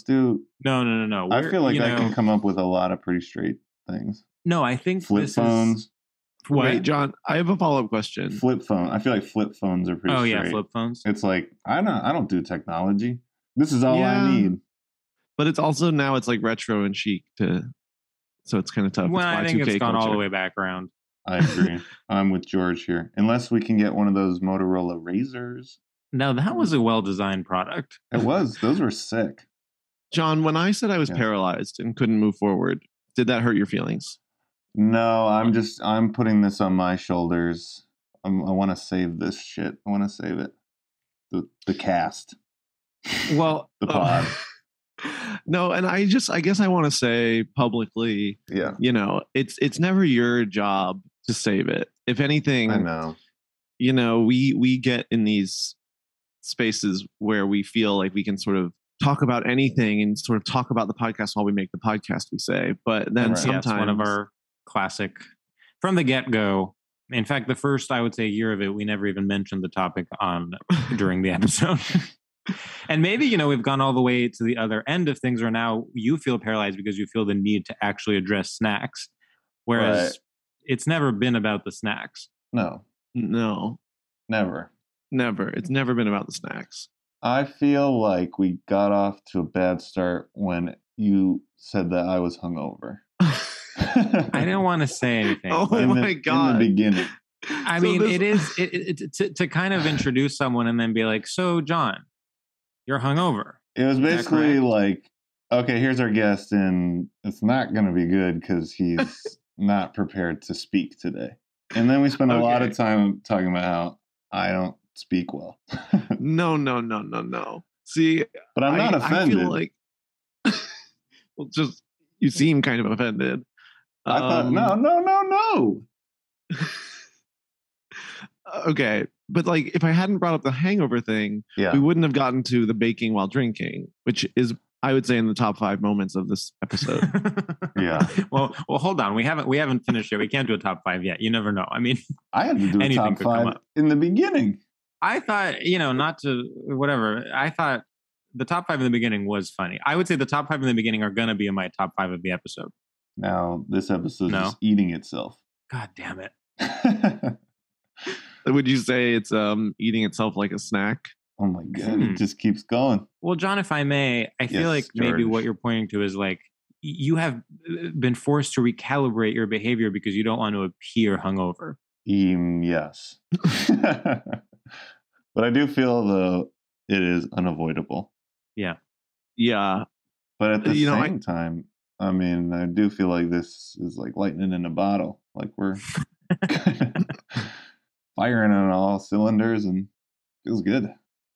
No. I feel like I can come up with a lot of pretty straight things. No, I think flip phones. What? Wait, John, I have a follow-up question. Flip phone. I feel like flip phones are pretty straight. Yeah, flip phones. It's like, I don't do technology. This is all I need. But it's also now it's like retro and chic so it's kind of tough. Well, I think it's gone all the way back around. I agree. I'm with George here. Unless we can get one of those Motorola Razors. No, that was a well-designed product. It was. Those were sick. John, when I said I was paralyzed and couldn't move forward, did that hurt your feelings? No, I'm putting this on my shoulders. I want to save this shit. I want to save it. The cast. Well, the pod. No, and I guess I want to say publicly, it's never your job to save it. If anything, I know. We get in these spaces where we feel like we can sort of talk about anything and sort of talk about the podcast while we make the podcast, we say. But then sometimes one of our classic from the get-go. In fact, the first, I would say, year of it, we never even mentioned the topic during the episode. And maybe, we've gone all the way to the other end of things where now you feel paralyzed because you feel the need to actually address snacks. Whereas it's never been about the snacks. No. Never. It's never been about the snacks. I feel like we got off to a bad start when you said that I was hungover. I didn't want to say anything. Oh my God. In the beginning. I mean, it is to kind of introduce someone and then be like, so John, you're hungover. It was basically like, okay, here's our guest, and it's not going to be good because he's not prepared to speak today. And then we spent a lot of time talking about how I don't speak well. No. See, but I'm not offended. I feel like, just you seem kind of offended. I thought, no. Okay, but like if I hadn't brought up the hangover thing, we wouldn't have gotten to the baking while drinking, which is, I would say, in the top 5 moments of this episode. Yeah. Well, hold on. We haven't finished yet. We can't do a top 5 yet. You never know. I mean, I had to do a top 5 in the beginning. I thought, not to whatever. I thought the top 5 in the beginning was funny. I would say the top 5 in the beginning are going to be in my top 5 of the episode. Now, this episode is eating itself. God damn it. Would you say it's eating itself like a snack? Oh my God, it just keeps going. Well, John, if I may, I feel like maybe what you're pointing to is like you have been forced to recalibrate your behavior because you don't want to appear hungover. Yes. But I do feel, though, it is unavoidable. Yeah. Yeah. But at the same time, I mean, I do feel like this is like lightning in a bottle. Like we're firing on all cylinders and feels good.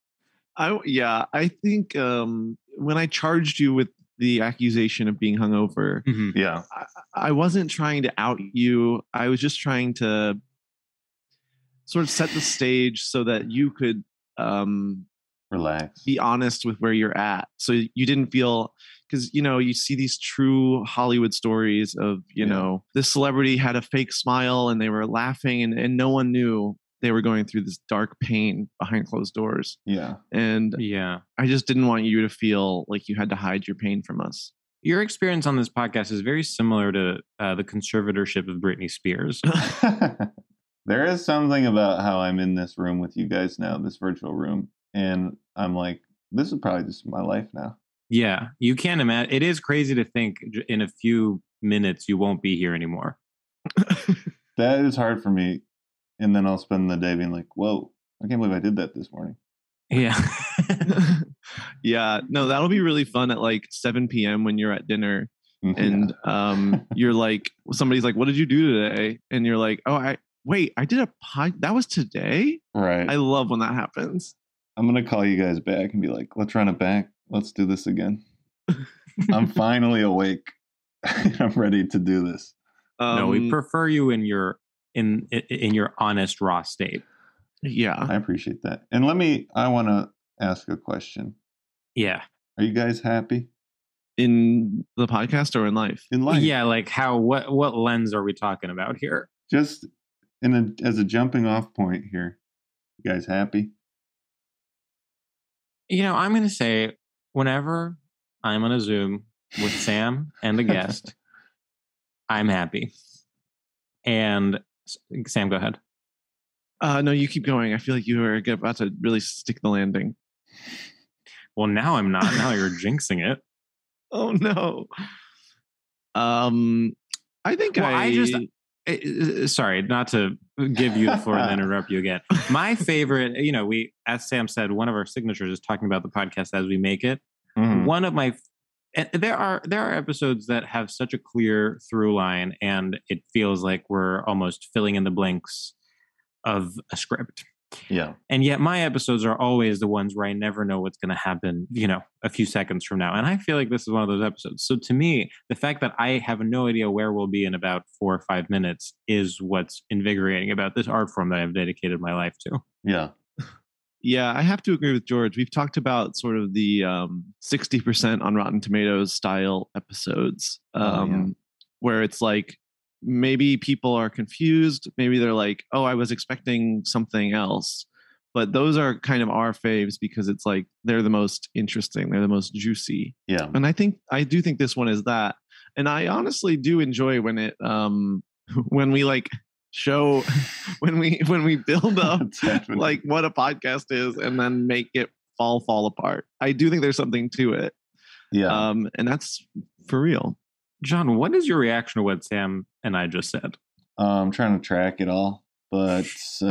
I think when I charged you with the accusation of being hungover, yeah, I wasn't trying to out you. I was just trying to sort of set the stage so that you could relax, be honest with where you're at. So you didn't feel, because, you know, you see these true Hollywood stories of, you know, this celebrity had a fake smile and they were laughing and no one knew they were going through this dark pain behind closed doors. Yeah. And I just didn't want you to feel like you had to hide your pain from us. Your experience on this podcast is very similar to the conservatorship of Britney Spears. There is something about how I'm in this room with you guys now, this virtual room. And I'm like, this is probably just my life now. Yeah, you can't imagine. It is crazy to think in a few minutes you won't be here anymore. That is hard for me. And then I'll spend the day being like, whoa, I can't believe I did that this morning. Yeah. Yeah. No, that'll be really fun at like 7 p.m. when you're at dinner. And you're like, somebody's like, what did you do today? And you're like, oh, I did a pod. That was today? Right. I love when that happens. I'm going to call you guys back and be like, let's run it back. Let's do this again. I'm finally awake. I'm ready to do this. No, we prefer you in your honest raw state. Yeah. I appreciate that. And I want to ask a question. Yeah. Are you guys happy? In the podcast or in life? In life. Yeah, like what lens are we talking about here? Just as a jumping off point here. You guys happy? You know, I'm going to say whenever I'm on a Zoom with Sam and a guest, I'm happy. And Sam, go ahead. No, you keep going. I feel like you are about to really stick the landing. Well, now I'm not. Now you're jinxing it. Oh no. I think sorry, not to give you the floor and then interrupt you again. My favorite, you know, as Sam said, one of our signatures is talking about the podcast as we make it. Mm-hmm. One of my, there are episodes that have such a clear through line, and it feels like we're almost filling in the blanks of a script. Yeah. And yet my episodes are always the ones where I never know what's going to happen, you know, a few seconds from now. And I feel like this is one of those episodes. So to me, the fact that I have no idea where we'll be in about 4 or 5 minutes is what's invigorating about this art form that I've dedicated my life to. Yeah. Yeah, I have to agree with George. We've talked about sort of the 60% on Rotten Tomatoes style episodes, where it's like, maybe people are confused. Maybe they're like, oh, I was expecting something else. But those are kind of our faves because it's like they're the most interesting. They're the most juicy. Yeah. And I do think this one is that. And I honestly do enjoy when it when we like show when we build up like what a podcast is and then make it fall apart. I do think there's something to it. Yeah. And that's for real. John, what is your reaction to what Sam and I just said? I'm trying to track it all, but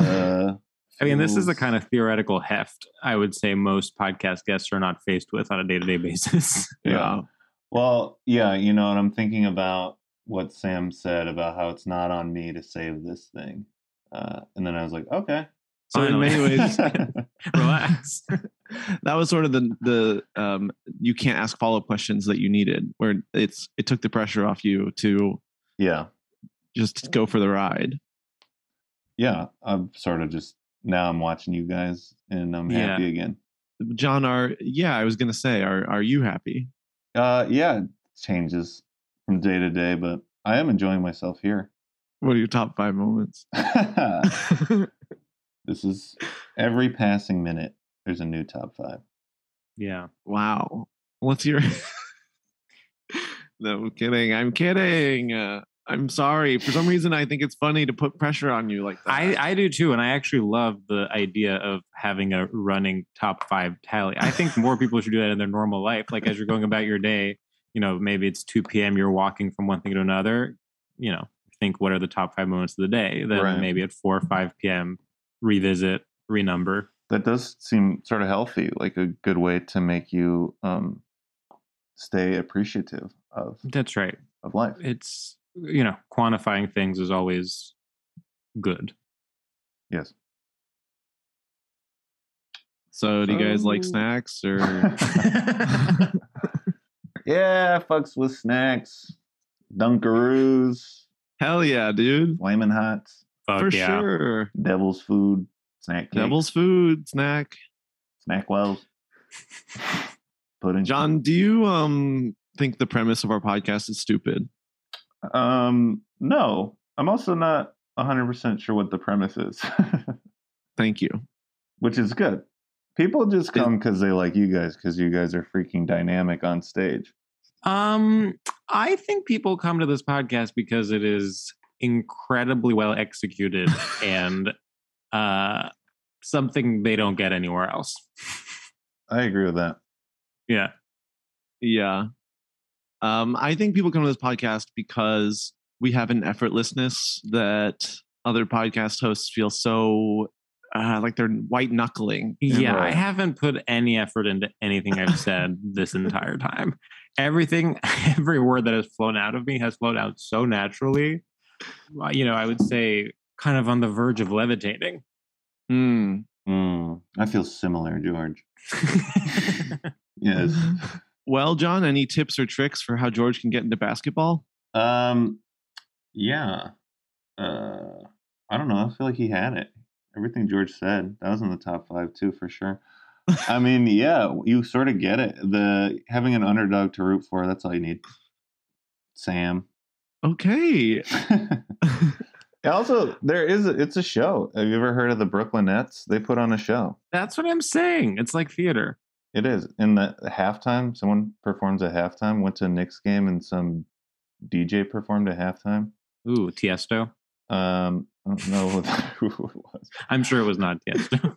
I mean, this is the kind of theoretical heft I would say most podcast guests are not faced with on a day-to-day basis. Yeah. Well, yeah, you know, and I'm thinking about what Sam said about how it's not on me to save this thing. And then I was like, okay. So in many ways, relax. That was sort of the you can't ask follow-up questions that you needed, where it took the pressure off you to just go for the ride. Yeah, I'm sort of just now I'm watching you guys and I'm happy again. John, I was gonna say, are you happy? Yeah, it changes from day to day, but I am enjoying myself here. What are your top 5 moments? This is every passing minute. There's a new top 5. Yeah. Wow. What's your? No, I'm kidding. I'm sorry. For some reason, I think it's funny to put pressure on you like that. I do too, and I actually love the idea of having a running top 5 tally. I think more people should do that in their normal life. Like as you're going about your day, you know, maybe it's 2 p.m. You're walking from one thing to another. You know, think what are the top 5 moments of the day. Then Right. maybe at 4 or 5 p.m. revisit, renumber. That does seem sort of healthy, like a good way to make you stay appreciative of That's right. life. It's, quantifying things is always good. Yes. So do you guys like snacks or? Yeah, fucks with snacks, Dunkaroos, Hell yeah, dude. Flamin' Hots, Fuck For yeah. sure. Devil's Food, Snack Cakes, Devil's food, snack. Snack Wells, Pudding. John, do you think the premise of our podcast is stupid? No, I'm also not 100% sure what the premise is, Thank you. which is good. People just come because they like you guys because you guys are freaking dynamic on stage. I think people come to this podcast because it is incredibly well executed and something they don't get anywhere else. I agree with that. Yeah. Yeah. I think people come to this podcast because we have an effortlessness that other podcast hosts feel so like they're white knuckling. Yeah, Right. I haven't put any effort into anything I've said this entire time. Every word that has flown out of me has flown out so naturally. I would say kind of on the verge of levitating. I feel similar, George. Yes. Well, John, any tips or tricks for how George can get into basketball? Yeah. I don't know. I feel like he had it. Everything George said, that was in the top 5 too, for sure. I mean, yeah, you sort of get it. Having an underdog to root for, that's all you need. Sam. Okay. Also, it's a show. Have you ever heard of the Brooklyn Nets? They put on a show. That's what I'm saying. It's like theater. It is. In the halftime, someone performs at halftime, went to a Knicks game and some DJ performed at halftime. Ooh, Tiesto. I don't know who it was. I'm sure it was not Tiesto.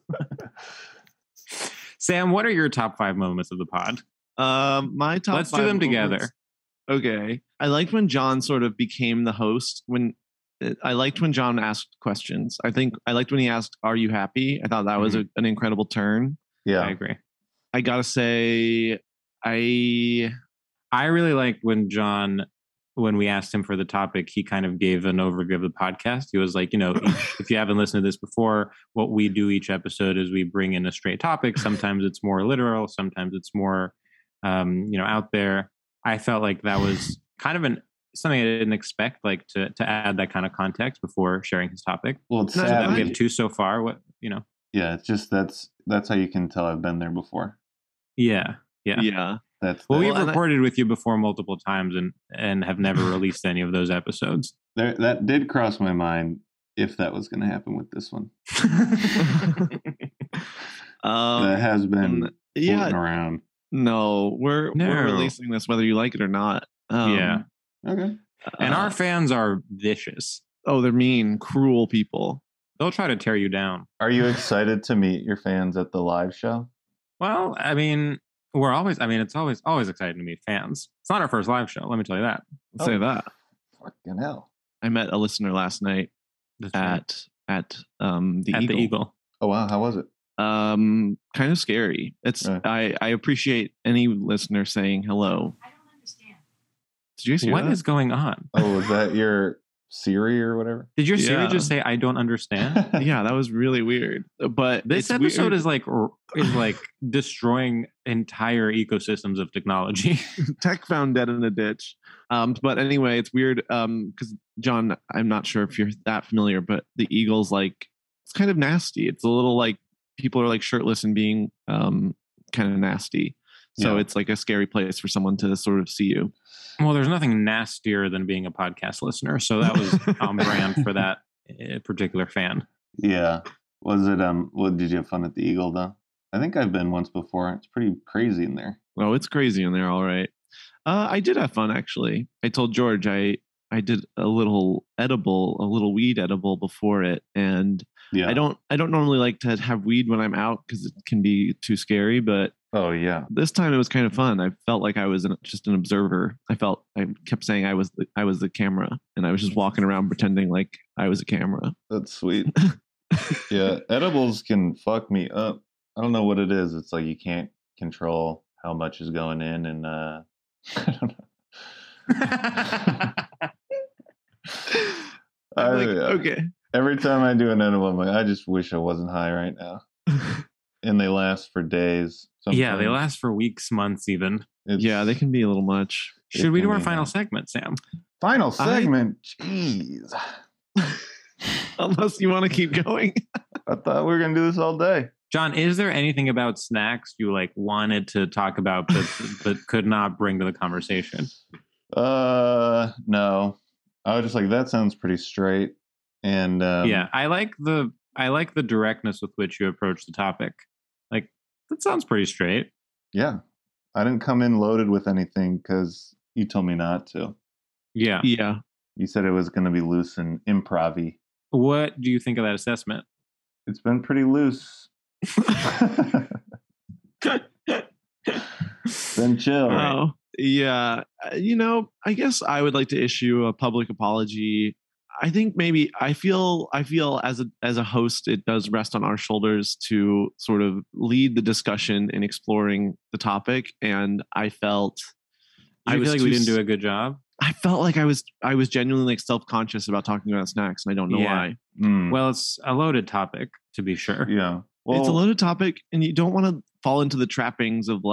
Sam, what are your top 5 moments of the pod? My top Let's do 5 them moments. together. Okay. I liked when John sort of became the host. I liked when John asked questions. I liked when he asked, "Are you happy?" I thought that was an incredible turn. Yeah. I agree. I gotta say, I really liked when John, when we asked him for the topic, he kind of gave an overview of the podcast. He was like, if you haven't listened to this before, what we do each episode is we bring in a straight topic. Sometimes it's more literal. Sometimes it's more, out there. I felt like that was kind of something I didn't expect, like to add that kind of context before sharing his topic. Well, it's Not sad. that we have 2 so far. Yeah, it's just that's how you can tell I've been there before. Yeah. yeah. Well, we've and recorded with you before multiple times and have never released any of those episodes. That did cross my mind if that was going to happen with this one. That has been floating around. No, we're releasing this whether you like it or not. Yeah. Okay. And our fans are vicious. Oh, they're mean, cruel people. They'll try to tear you down. Are you excited to meet your fans at the live show? Well, I mean, it's always exciting to meet fans. It's not our first live show, let me tell you that. Let's say that. Fucking hell. I met a listener last night at the Eagle. Oh wow, how was it? Kind of scary. It's I appreciate any listener saying hello. I don't understand. Did you see what is going on? Oh, was that your Siri or whatever? Did your Siri just say I don't understand? Yeah, that was really weird. But this episode is like destroying entire ecosystems of technology. Tech found dead in a ditch. But anyway, it's weird because John, I'm not sure if you're that familiar, but the Eagle's like it's kind of nasty. It's a little like people are like shirtless and being kind of nasty. So it's like a scary place for someone to sort of see you. Well, there's nothing nastier than being a podcast listener. So that was on brand for that particular fan. Yeah. Was it, what did you have fun at the Eagle though? I think I've been once before. It's pretty crazy in there. Oh, it's crazy in there. All right. I did have fun actually. I told George I did a little weed edible before it. And I don't normally like to have weed when I'm out because it can be too scary, but Oh yeah. This time it was kind of fun. I felt like I was just an observer. I kept saying I was the camera, and I was just walking around pretending like I was a camera. That's sweet. Yeah, edibles can fuck me up. I don't know what it is. It's like you can't control how much is going in, and I don't know. Okay. Every time I do an edible, I'm like, I just wish I wasn't high right now. And they last for days. Sometimes. Yeah, they last for weeks, months, even. Yeah, they can be a little much. Should we do our final segment, Sam? Final segment? Jeez. Unless you want to keep going. I thought we were going to do this all day. John, is there anything about snacks you wanted to talk about but could not bring to the conversation? No. I was just like, that sounds pretty straight. And yeah, I like the directness with which you approach the topic. Like, that sounds pretty straight. Yeah. I didn't come in loaded with anything because you told me not to. Yeah. Yeah. You said it was going to be loose and improv-y. What do you think of that assessment? It's been pretty loose. Been chill. Oh, yeah. I guess I would like to issue a public apology. I think maybe I feel as a host, it does rest on our shoulders to sort of lead the discussion in exploring the topic. And I felt I feel like we didn't do a good job. I felt like I was genuinely self-conscious about talking about snacks, and I don't know why. Well, it's a loaded topic, to be sure. Yeah. Well, it's a loaded topic, and you don't want to fall into the trappings of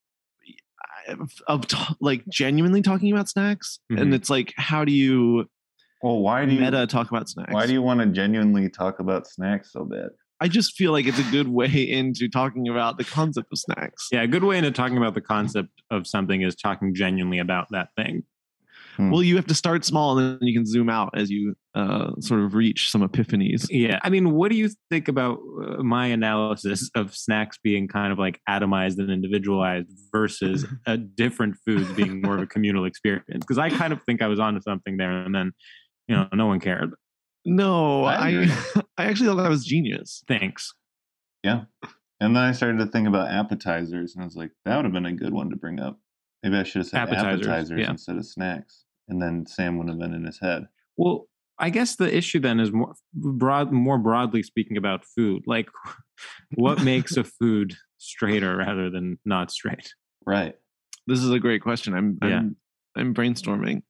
genuinely talking about snacks. Mm-hmm. And it's like, how do you why do you meta talk about snacks? Why do you want to genuinely talk about snacks so bad? I just feel like it's a good way into talking about the concept of snacks. Yeah, a good way into talking about the concept of something is talking genuinely about that thing. Well, you have to start small, and then you can zoom out as you sort of reach some epiphanies. Yeah. I mean, what do you think about my analysis of snacks being kind of like atomized and individualized versus different foods being more of a communal experience? Because I kind of think I was onto something there, and then, no one cared. No, I actually thought that was genius. Thanks. Yeah. And then I started to think about appetizers, and I was like, that would have been a good one to bring up. Maybe I should have said appetizers instead of snacks. And then Sam would have been in his head. Well, I guess the issue then is more broadly speaking about food. Like, what makes a food straighter rather than not straight? Right. This is a great question. I'm brainstorming.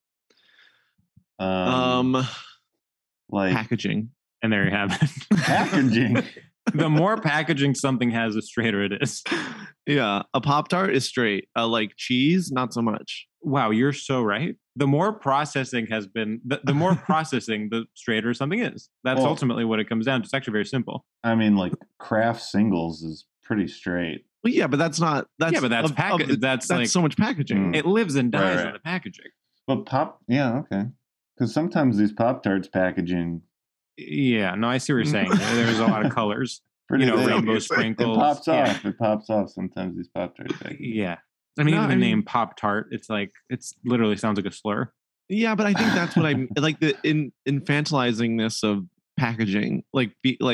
Like packaging. And there you have it. Packaging. The more packaging something has, the straighter it is. Yeah, a Pop-Tart is straight. Like cheese, not so much. Wow, you're so right. The more processing has been, the more processing, the straighter something is. That's ultimately what it comes down to. It's actually very simple. I mean, like Kraft Singles is pretty straight. Well, yeah, but that's not. That's that's so much packaging. It lives and dies in the packaging. But okay. Because sometimes these Pop-Tarts packaging. Yeah, no, I see what you're saying. There's a lot of colors. Rainbow sprinkles. It pops off sometimes, these Pop-Tarts. Yeah. I mean, even the name Pop-Tart, it's literally sounds like a slur. Yeah, but I think that's what I like, the infantilizing-ness of packaging, like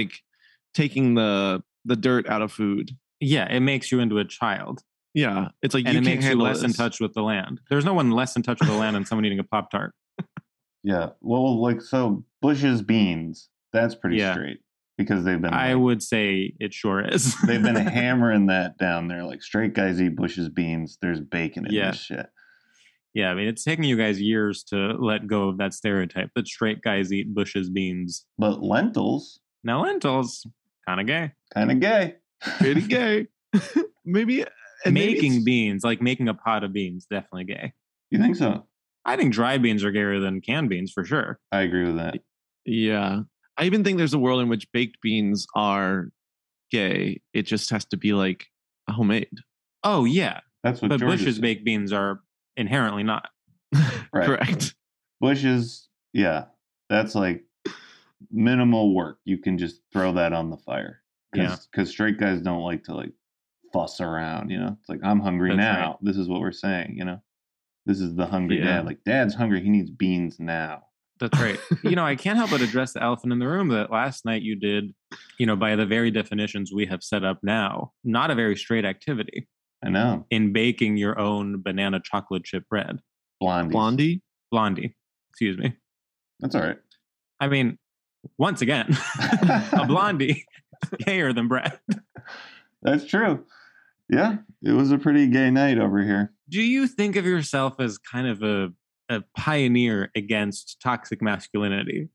taking the dirt out of food. Yeah, it makes you into a child. Yeah, it's like, and it makes you less in touch with the land. There's no one less in touch with the land than someone eating a Pop-Tart. Yeah, well, so Bush's beans, that's pretty straight. Because they've been. I would say it sure is. They've been hammering that down there. Like, straight guys eat Bush's beans. There's bacon in this shit. Yeah, I mean, it's taking you guys years to let go of that stereotype that straight guys eat Bush's beans. But lentils. Now, lentils, kind of gay. Kind of gay. Pretty gay. Maybe. Making beans, like making a pot of beans, definitely gay. You think so? I think dry beans are gayer than canned beans for sure. I agree with that. Yeah. I even think there's a world in which baked beans are gay. It just has to be like homemade. Oh, yeah. That's what Bush's baked beans are inherently not. Right. Correct. Bush's, yeah. That's like minimal work. You can just throw that on the fire. Because straight guys don't like to fuss around, It's like, I'm hungry now. Right. This is what we're saying, This is the hungry dad. Like, Dad's hungry. He needs beans now. That's right. I can't help but address the elephant in the room that last night you did, by the very definitions we have set up now, not a very straight activity. I know. in baking your own banana chocolate chip bread. Blondie? Blondie. Excuse me. That's all right. I mean, once again, a blondie is gayer than bread. That's true. Yeah, it was a pretty gay night over here. Do you think of yourself as kind of a pioneer against toxic masculinity?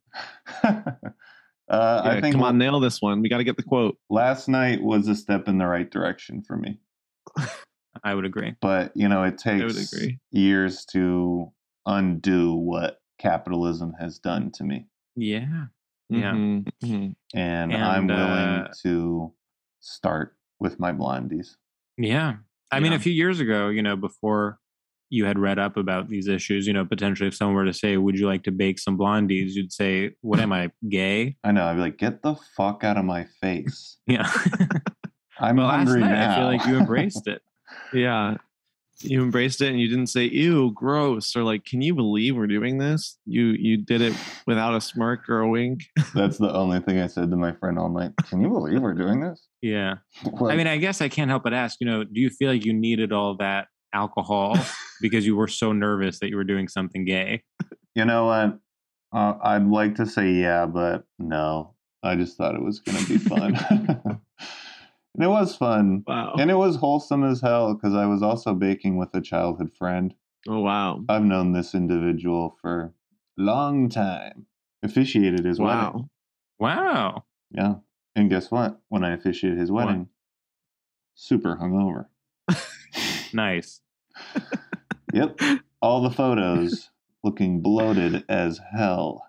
I think come on, nail this one. We got to get the quote. last night was a step in the right direction for me. I would agree. But, it would takes agree. years to undo what capitalism has done to me. Yeah. Yeah. Mhm. And I'm willing to start with my blondies. Yeah. I mean, Yeah. a few years ago, before you had read up about these issues, potentially if someone were to say, would you like to bake some blondies? You'd say, what am I, gay? I know. I'd be like, get the fuck out of my face. Yeah. I'm Well, last hungry night, now. I feel like you embraced it. Yeah. You embraced it and you didn't say, ew, gross, or like, can you believe we're doing this? You did it without a smirk or a wink. That's the only thing I said to my friend all night. Can you believe we're doing this? Yeah. Like, I mean, I guess I can't help but ask, do you feel like you needed all that alcohol because you were so nervous that you were doing something gay? you know what? I'd like to say yeah, but no. I just thought it was going to be fun. And it was fun. Wow. And it was wholesome as hell because I was also baking with a childhood friend. Oh, wow. I've known this individual for a long time. Officiated his wedding. Wow. Yeah. And guess what? When I officiated his wedding, super hungover. Nice. Yep. All the photos looking bloated as hell.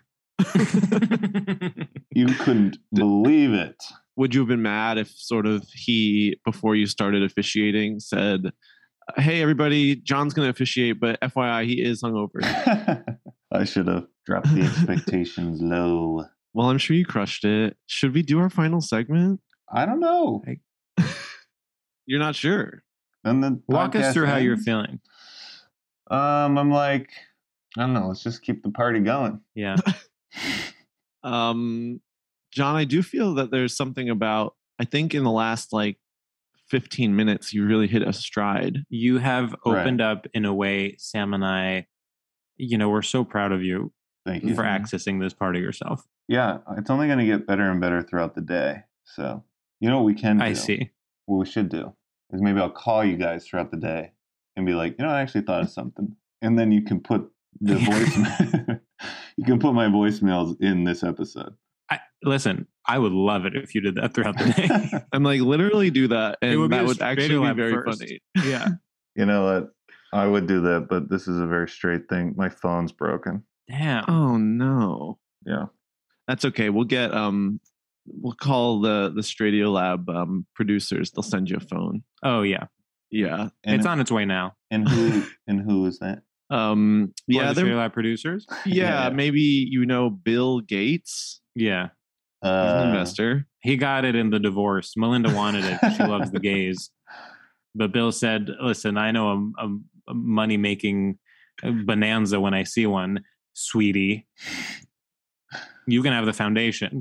You couldn't believe it. Would you have been mad if sort of he, before you started officiating, said, hey, everybody, John's going to officiate, but FYI, he is hungover? I should have dropped the expectations low. Well, I'm sure you crushed it. Should we do our final segment? I don't know. You're not sure. Then the Walk us podcast through how you're ends. feeling. I'm like, I don't know. Let's just keep the party going. Yeah. John, I do feel that there's something about, I think in the last 15 minutes, you really hit a stride. You have opened up in a way, Sam and I, we're so proud of you. Thank you for accessing this part of yourself. Yeah, it's only going to get better and better throughout the day. So, you know what we can do? I see. What we should do is maybe I'll call you guys throughout the day and be like, I actually thought of something. And then you can put the voicemail. You can put my voicemails in this episode. Listen, I would love it if you did that throughout the day. I'm literally do that. And that would actually actually be very funny. Yeah. You know what? I would do that, but this is a very straight thing. My phone's broken. Damn. Oh, no. Yeah. That's okay. We'll get, we'll call the Stradio Lab producers. They'll send you a phone. Oh, yeah. Yeah. And it's on its way now. And who is that? Yeah, the Stradio Lab producers. Yeah, maybe Bill Gates. Yeah, he's an investor. He got it in the divorce. Melinda wanted it. She loves the gays, but Bill said, "Listen, I know a money making bonanza when I see one, sweetie. You can have the foundation."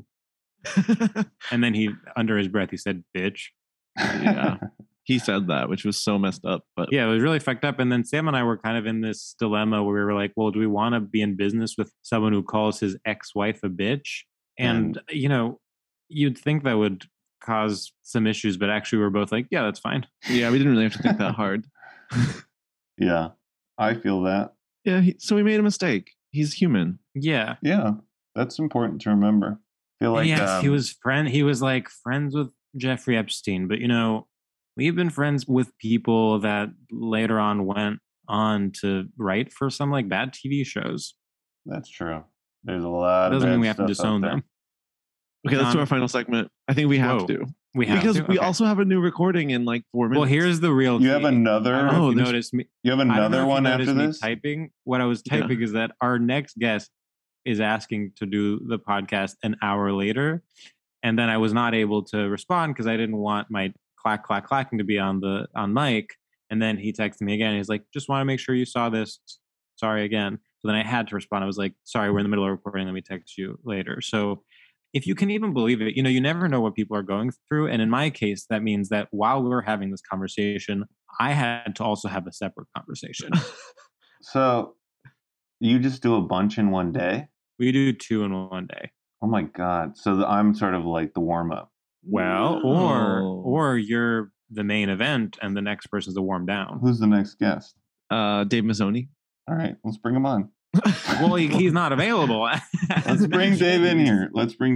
And then he, under his breath, he said, "Bitch." Yeah. He said that, which was so messed up. But yeah, it was really fucked up. And then Sam and I were kind of in this dilemma where we were like, well, do we want to be in business with someone who calls his ex-wife a bitch? And, you'd think that would cause some issues, but actually we're both like, yeah, that's fine. Yeah, we didn't really have to think that hard. Yeah, I feel that. Yeah, so we made a mistake. He's human. Yeah. Yeah, that's important to remember. I feel like yes, he was like friends with Jeffrey Epstein, but we've been friends with people that later on went on to write for some bad TV shows. That's true. There's a lot. Doesn't of mean we have to stuff disown out there. them. Okay, let's do our final segment. I think we have to. We have because to? we Okay. also have a new recording in 4 minutes. Well, here's the real. You have another. I don't know if you noticed me. You have I don't know another if you one noticed after me this. Typing. What I was typing is that our next guest is asking to do the podcast an hour later, and then I was not able to respond because I didn't want my clacking to be on mic. And then he texted me again. He's like, "Just want to make sure you saw this. Sorry again." So then I had to respond. I was like, "Sorry, we're in the middle of recording. Let me text you later." So if you can even believe it, you never know what people are going through. And in my case, that means that while we were having this conversation, I had to also have a separate conversation. So you just do a bunch in one day? We do 2 in one day. Oh my God. So I'm sort of like the warm up. Well, or you're the main event and the next person's the warm down. Who's the next guest? Dave Mazzoni. All right, let's bring him on. Well, he's not available. Let's bring Dave in here.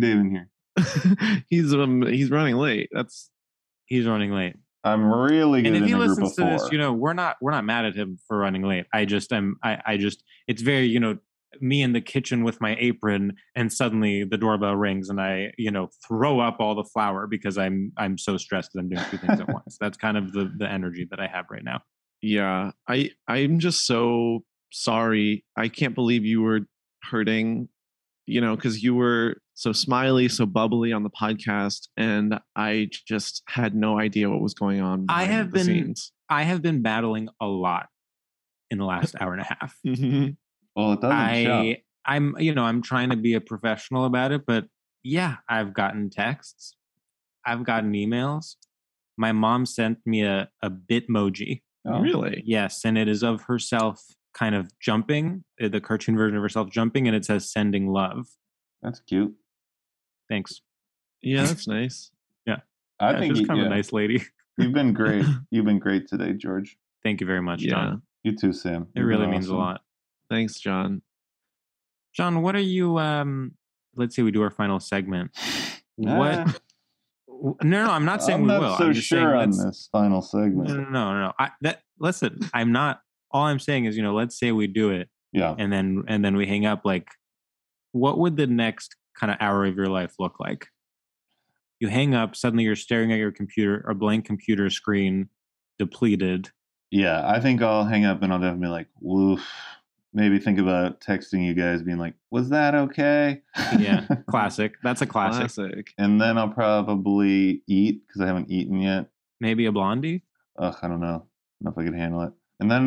He's running late. He's running late. I'm really good and if in he a group listens of to 4. this, we're not mad at him for running late. I just it's very, me in the kitchen with my apron, and suddenly the doorbell rings and I, throw up all the flour because I'm so stressed that I'm doing 2 things at once. That's kind of the energy that I have right now. Yeah. I'm just so sorry. I can't believe you were hurting, because you were so smiley, so bubbly on the podcast, and I just had no idea what was going on. I have been battling a lot in the last hour and a half. Well, it doesn't show. I'm trying to be a professional about it, but yeah, I've gotten texts, I've gotten emails. My mom sent me a Bitmoji. Oh, really? Yes, and it is of herself kind of jumping, the cartoon version of herself jumping, and it says "sending love." That's cute. Thanks. Yeah, that's nice. Yeah, I think she's kind of a nice lady. You've been great. You've been great today, George. Thank you very much, John. You too, Sam. It really means a lot. Thanks, John. John, what are you? Let's say we do our final segment. What? No, I'm not saying I'm we not will. so I'm just sure saying on this final segment. No. Listen, I'm not. All I'm saying is, let's say we do it. Yeah. And then we hang up. Like, what would the next kind of hour of your life look like? You hang up. Suddenly, you're staring at your computer, a blank computer screen, depleted. Yeah, I think I'll hang up and I'll definitely be like, woof. Maybe think about texting you guys, being like, was that okay? Yeah, classic. That's a classic. And then I'll probably eat because I haven't eaten yet. Maybe a blondie? Ugh, I don't know. I don't know if I could handle it. And then,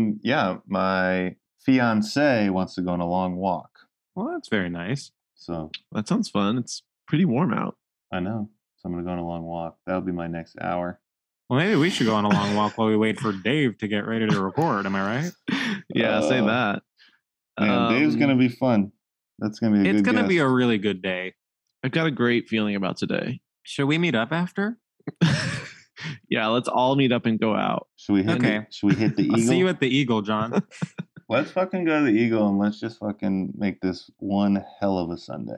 my fiance wants to go on a long walk. Well, that's very nice. So that sounds fun. It's pretty warm out. I know. So I'm going to go on a long walk. That'll be my next hour. Well, maybe we should go on a long walk while we wait for Dave to get ready to record. Am I right? Yeah, say that. Man, Dave's going to be fun. That's going to be a good It's going to guest. be a really good day. I've got a great feeling about today. Should we meet up after? Yeah, let's all meet up and go out. Should we hit the Eagle? I'll see you at the Eagle, John. Let's fucking go to the Eagle and let's just fucking make this one hell of a Sunday.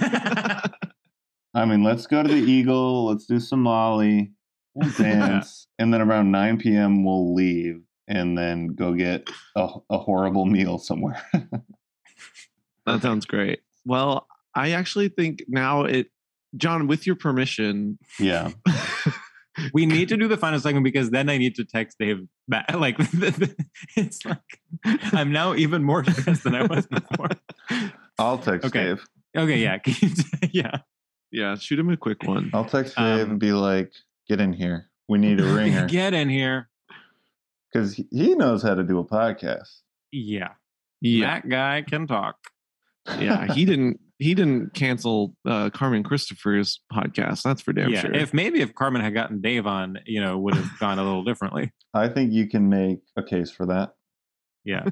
I mean, let's go to the Eagle. Let's do some Molly. We'll dance. And then around 9 p.m. we'll leave and then go get a horrible meal somewhere. That sounds great. Well, I actually think now John, with your permission. Yeah. We need to do the final segment because then I need to text Dave back. Like, it's like I'm now even more stressed than I was before. I'll text Dave. Okay, yeah. Yeah. Yeah, shoot him a quick one. I'll text Dave and be like, get in here. We need a ringer. Get in here. Because he knows how to do a podcast. Yeah. That guy can talk. Yeah, he didn't cancel Carmen Christopher's podcast. That's for damn sure. If Carmen had gotten Dave on, would have gone a little differently. I think you can make a case for that. Yeah.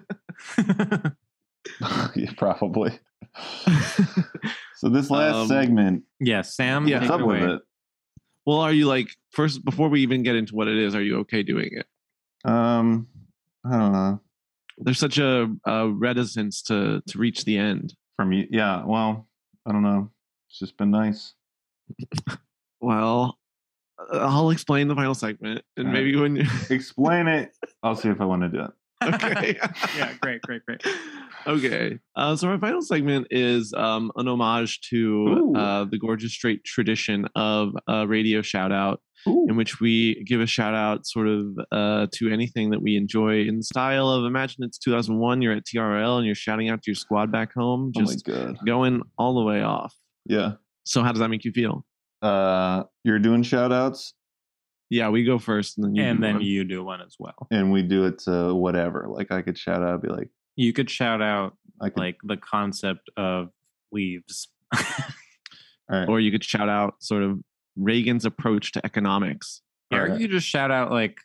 Yeah, probably. So this last segment. Yeah, Sam. Yeah, what's up with it? Well, are you like first before we even get into what it is? Are you okay doing it? I don't know. There's such a reticence to reach the end from you. Yeah. Well, I don't know. It's just been nice. Well, I'll explain the final segment, and maybe when you explain it, I'll see if I want to do it. Okay. Yeah. Great. Okay. So our final segment is an homage to the Gorgeous Straight tradition of a radio shout out, in which we give a shout out sort of to anything that we enjoy in the style of, imagine it's 2001, you're at TRL and you're shouting out to your squad back home, just going all the way off. Yeah. So how does that make you feel? You're doing shout outs? Yeah, we go first and then you do one as well. And we do it to whatever. Like I could shout out, be like, you could shout out like the concept of leaves. All right. Or you could shout out sort of Reagan's approach to economics. Yeah, or you could just shout out like,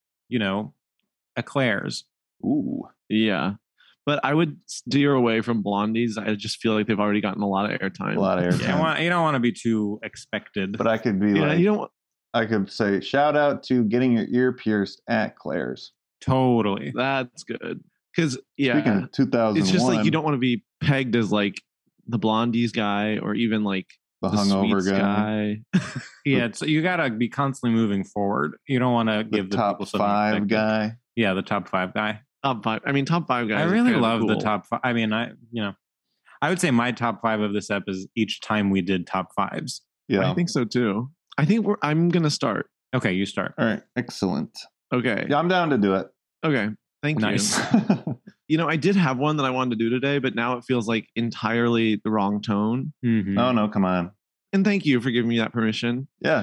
eclairs. Ooh. Yeah. But I would steer away from Blondies. I just feel like they've already gotten a lot of airtime. A lot of airtime. Yeah, you don't want to be too expected. But I could be I could say, shout out to getting your ear pierced at Claire's. Totally. That's good. Because, Speaking of 2001. It's just like you don't want to be pegged as like the Blondies guy or even like the hungover guy. Yeah, so you got to be constantly moving forward. You don't want to give the top people 5 guy. Yeah, the top 5 guy. Top 5. I mean, top 5 guys. I really love the top 5. I mean, I would say my top 5 of this ep is each time we did top 5s. Yeah, I think so too. I think I'm going to start. Okay, you start. All right, excellent. Okay. Yeah, I'm down to do it. Okay, thank you. Nice. I did have one that I wanted to do today, but now it feels like entirely the wrong tone. Mm-hmm. Oh, no, come on. And thank you for giving me that permission. Yeah.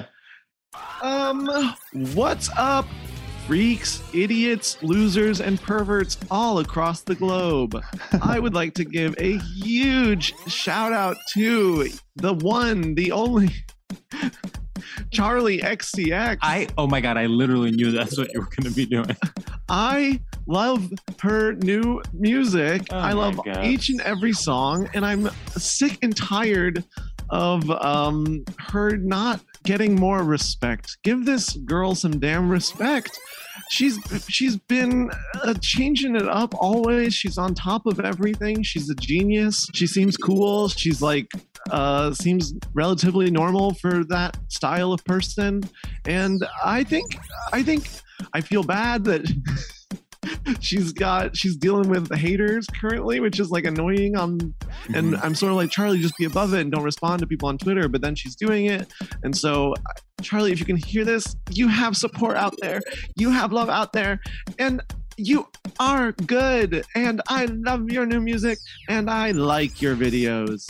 What's up, freaks, idiots, losers, and perverts all across the globe? I would like to give a huge shout out to the one, the only Charlie XCX. Oh my God, I literally knew that's what you were going to be doing. I love her new music. I love each and every song, and I'm sick and tired of her not getting more respect. Give this girl some damn respect. She's been changing it up always. She's on top of everything. She's a genius. She seems cool. She's like seems relatively normal for that style of person. And I feel bad that she's dealing with haters currently, which is like annoying. And I'm sort of like, Charlie, just be above it and don't respond to people on Twitter. But then she's doing it. And so, Charlie, if you can hear this, you have support out there. You have love out there. And you are good. And I love your new music. And I like your videos.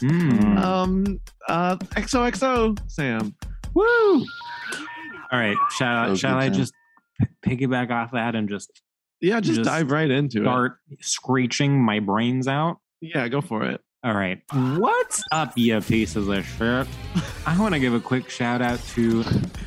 XOXO, Sam. Woo! All right. Shall I just piggyback off that and just dive right into start screeching my brains out? Yeah, go for it. All right. What's up, you pieces of shit? I want to give a quick shout out to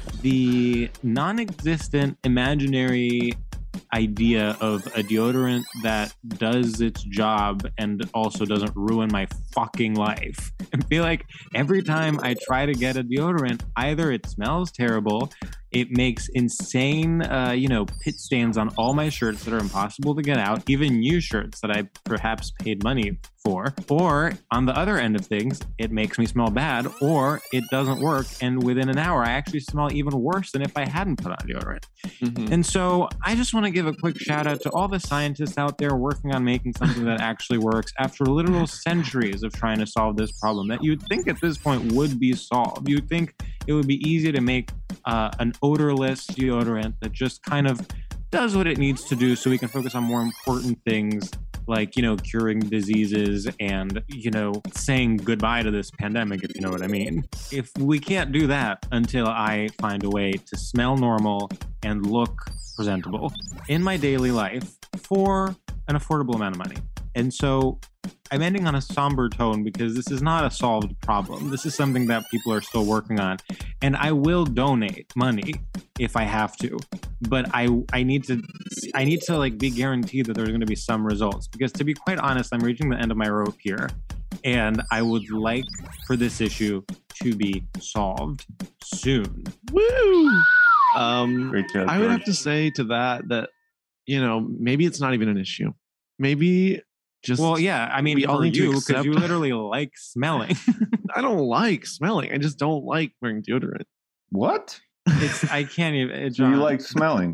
the non-existent imaginary idea of a deodorant that does its job and also doesn't ruin my fucking life. I feel like every time I try to get a deodorant, either it smells terrible, it makes insane, pit stains on all my shirts that are impossible to get out, even new shirts that I perhaps paid money for. Or on the other end of things, it makes me smell bad, or it doesn't work. And within an hour, I actually smell even worse than if I hadn't put on deodorant. Mm-hmm. And so I just want to give a quick shout out to all the scientists out there working on making something that actually works after literal centuries of trying to solve this problem that you'd think at this point would be solved. You'd think it would be easy to make an odorless deodorant that just kind of does what it needs to do so we can focus on more important things like, curing diseases and, saying goodbye to this pandemic, if you know what I mean. If we can't do that until I find a way to smell normal and look presentable in my daily life for an affordable amount of money. And so I'm ending on a somber tone because this is not a solved problem. This is something that people are still working on. And I will donate money if I have to. But I need to like be guaranteed that there's going to be some results. Because to be quite honest, I'm reaching the end of my rope here. And I would like for this issue to be solved soon. Woo! Great job, I would have to say to that, maybe it's not even an issue. Maybe just... Well, yeah, I mean, for you, because you literally like smelling. I don't like smelling. I just don't like wearing deodorant. What? I can't even... Do you like smelling?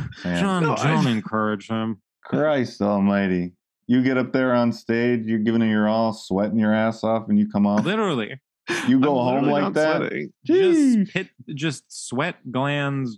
John, encourage him. Christ almighty. You get up there on stage, you're giving it your all, sweating your ass off, and you come off. Literally. You go home like that? Just sweat glands,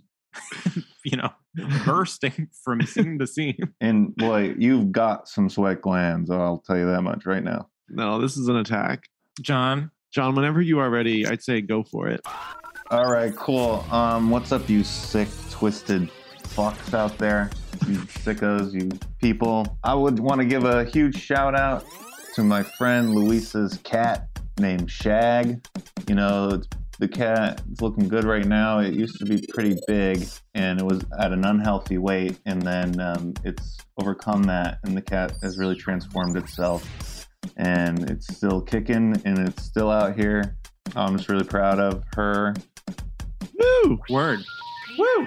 bursting from seam to seam. And boy, you've got some sweat glands. I'll tell you that much right now. No, this is an attack. John, whenever you are ready, I'd say go for it. All right, cool. What's up, you sick, twisted fucks out there? You sickos, you people. I would want to give a huge shout out to my friend Luisa's cat. named Shag. You know, the cat is looking good right now. It used to be pretty big, and it was at an unhealthy weight, and then it's overcome that, and the cat has really transformed itself, and it's still kicking, and it's still out here. I'm just really proud of her. Woo! Word. Woo!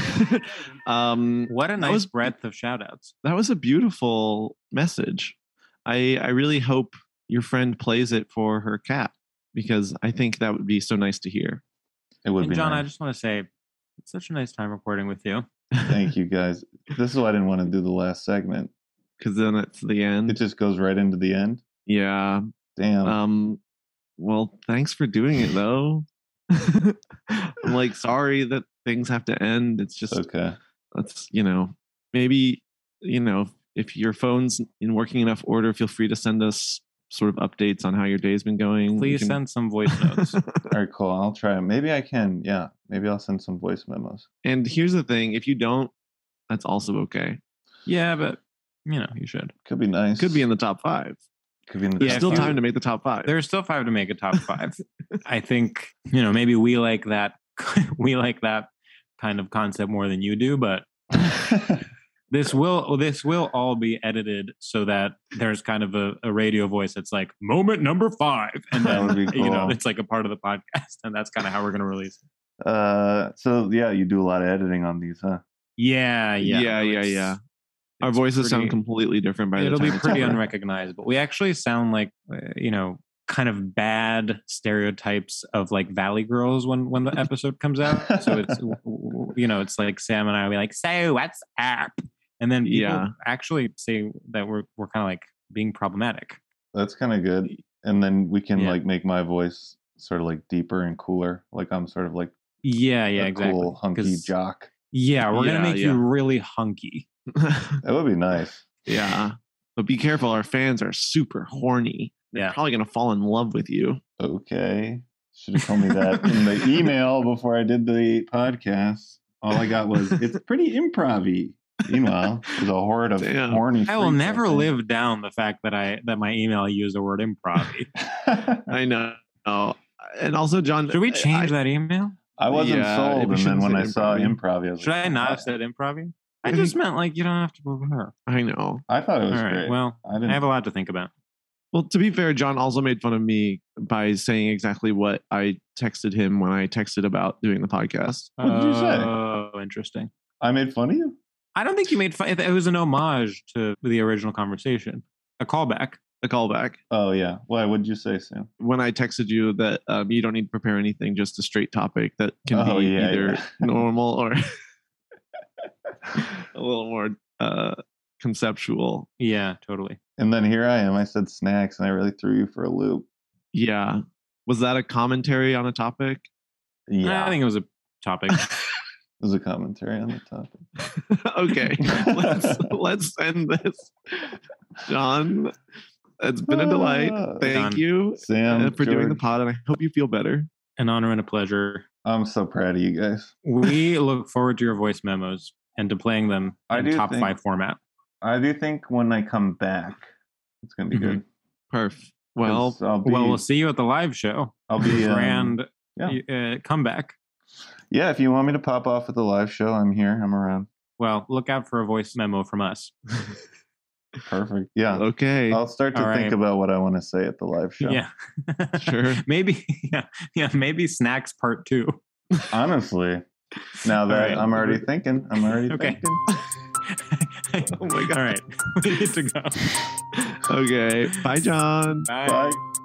What a nice breadth of shout outs. That was a beautiful message. I really hope your friend plays it for her cat, because I think that would be so nice to hear. It would be John, nice. I just want to say it's such a nice time recording with you. Thank you, guys. This is why I didn't want to do the last segment. Because then it's the end. It just goes right into the end. Yeah. Damn. Well, thanks for doing it, though. I'm like, sorry that things have to end. It's just, okay. That's, maybe, if your phone's in working enough order, feel free to send us sort of updates on how your day's been going. Please send some voice notes. All right, cool. I'll try. Maybe I can. Yeah. Maybe I'll send some voice memos. And here's the thing. If you don't, that's also okay. Yeah, but, you should. Could be nice. Could be in the top 5. Could be in the There's top still 5. time to make the top 5. There's still 5 to make a top 5. I think, maybe we like that. We like that kind of concept more than you do, but this will all be edited so that there's kind of a radio voice that's like moment number 5, and That then would be cool. it's like a part of the podcast, and that's kind of how we're gonna release it. So yeah, you do a lot of editing on these, huh? Yeah. Our voices sound pretty- completely different by the It'll time be it's pretty over. unrecognizable. We actually sound like kind of bad stereotypes of like Valley Girls when the episode comes out. So it's it's like Sam and I will be like, so what's up? And then people actually say that we're kind of like being problematic. That's kind of good. And then we can like make my voice sort of like deeper and cooler. Like I'm sort of like a exactly. Cool hunky jock. Yeah, we're gonna make you really hunky. That would be nice. Yeah. But be careful, our fans are super horny. They're probably gonna fall in love with you. Okay. Should have told me that in the email before I did the podcast. All I got was it's pretty improv-y. Meanwhile, there's a horde of horny. I will never live down the fact that my email used the word improv. I know. Oh, and also, John, should we change that email? I wasn't sold, and then when I saw improv, I was should I not have said improv? I just meant like you don't have to prepare. I know. I thought it was all right, great. Well, I have a lot to think about. Well, to be fair, John also made fun of me by saying exactly what I texted him when I texted about doing the podcast. What did you say? Oh, interesting. I made fun of you? I don't think you made fun. It was an homage to the original conversation. A callback. Oh, yeah. Why? What did you say, Sam? When I texted you that you don't need to prepare anything, just a straight topic that can be either normal or a little more conceptual. Yeah, totally. And then here I am. I said snacks, and I really threw you for a loop. Yeah. Was that a commentary on a topic? Yeah. I think it was a topic. It was a commentary on the topic. Okay. Let's end this. John, it's been a delight. Thank you, Sam, for doing the pod, and I hope you feel better. An honor and a pleasure. I'm so proud of you guys. We look forward to your voice memos and to playing them in top 5 format. I do think when I come back, it's going to be good. Perf. Well, we'll see you at the live show. I'll be grand comeback. Yeah, if you want me to pop off at the live show, I'm here. I'm around. Well, look out for a voice memo from us. Perfect. Yeah. Okay. I'll start to think about what I want to say at the live show. Yeah. Sure. Maybe. Yeah. Maybe snacks part 2. Honestly, now that I'm already thinking. Okay. Oh my God. All right. We need to go. Okay. Bye, John. Bye. Bye.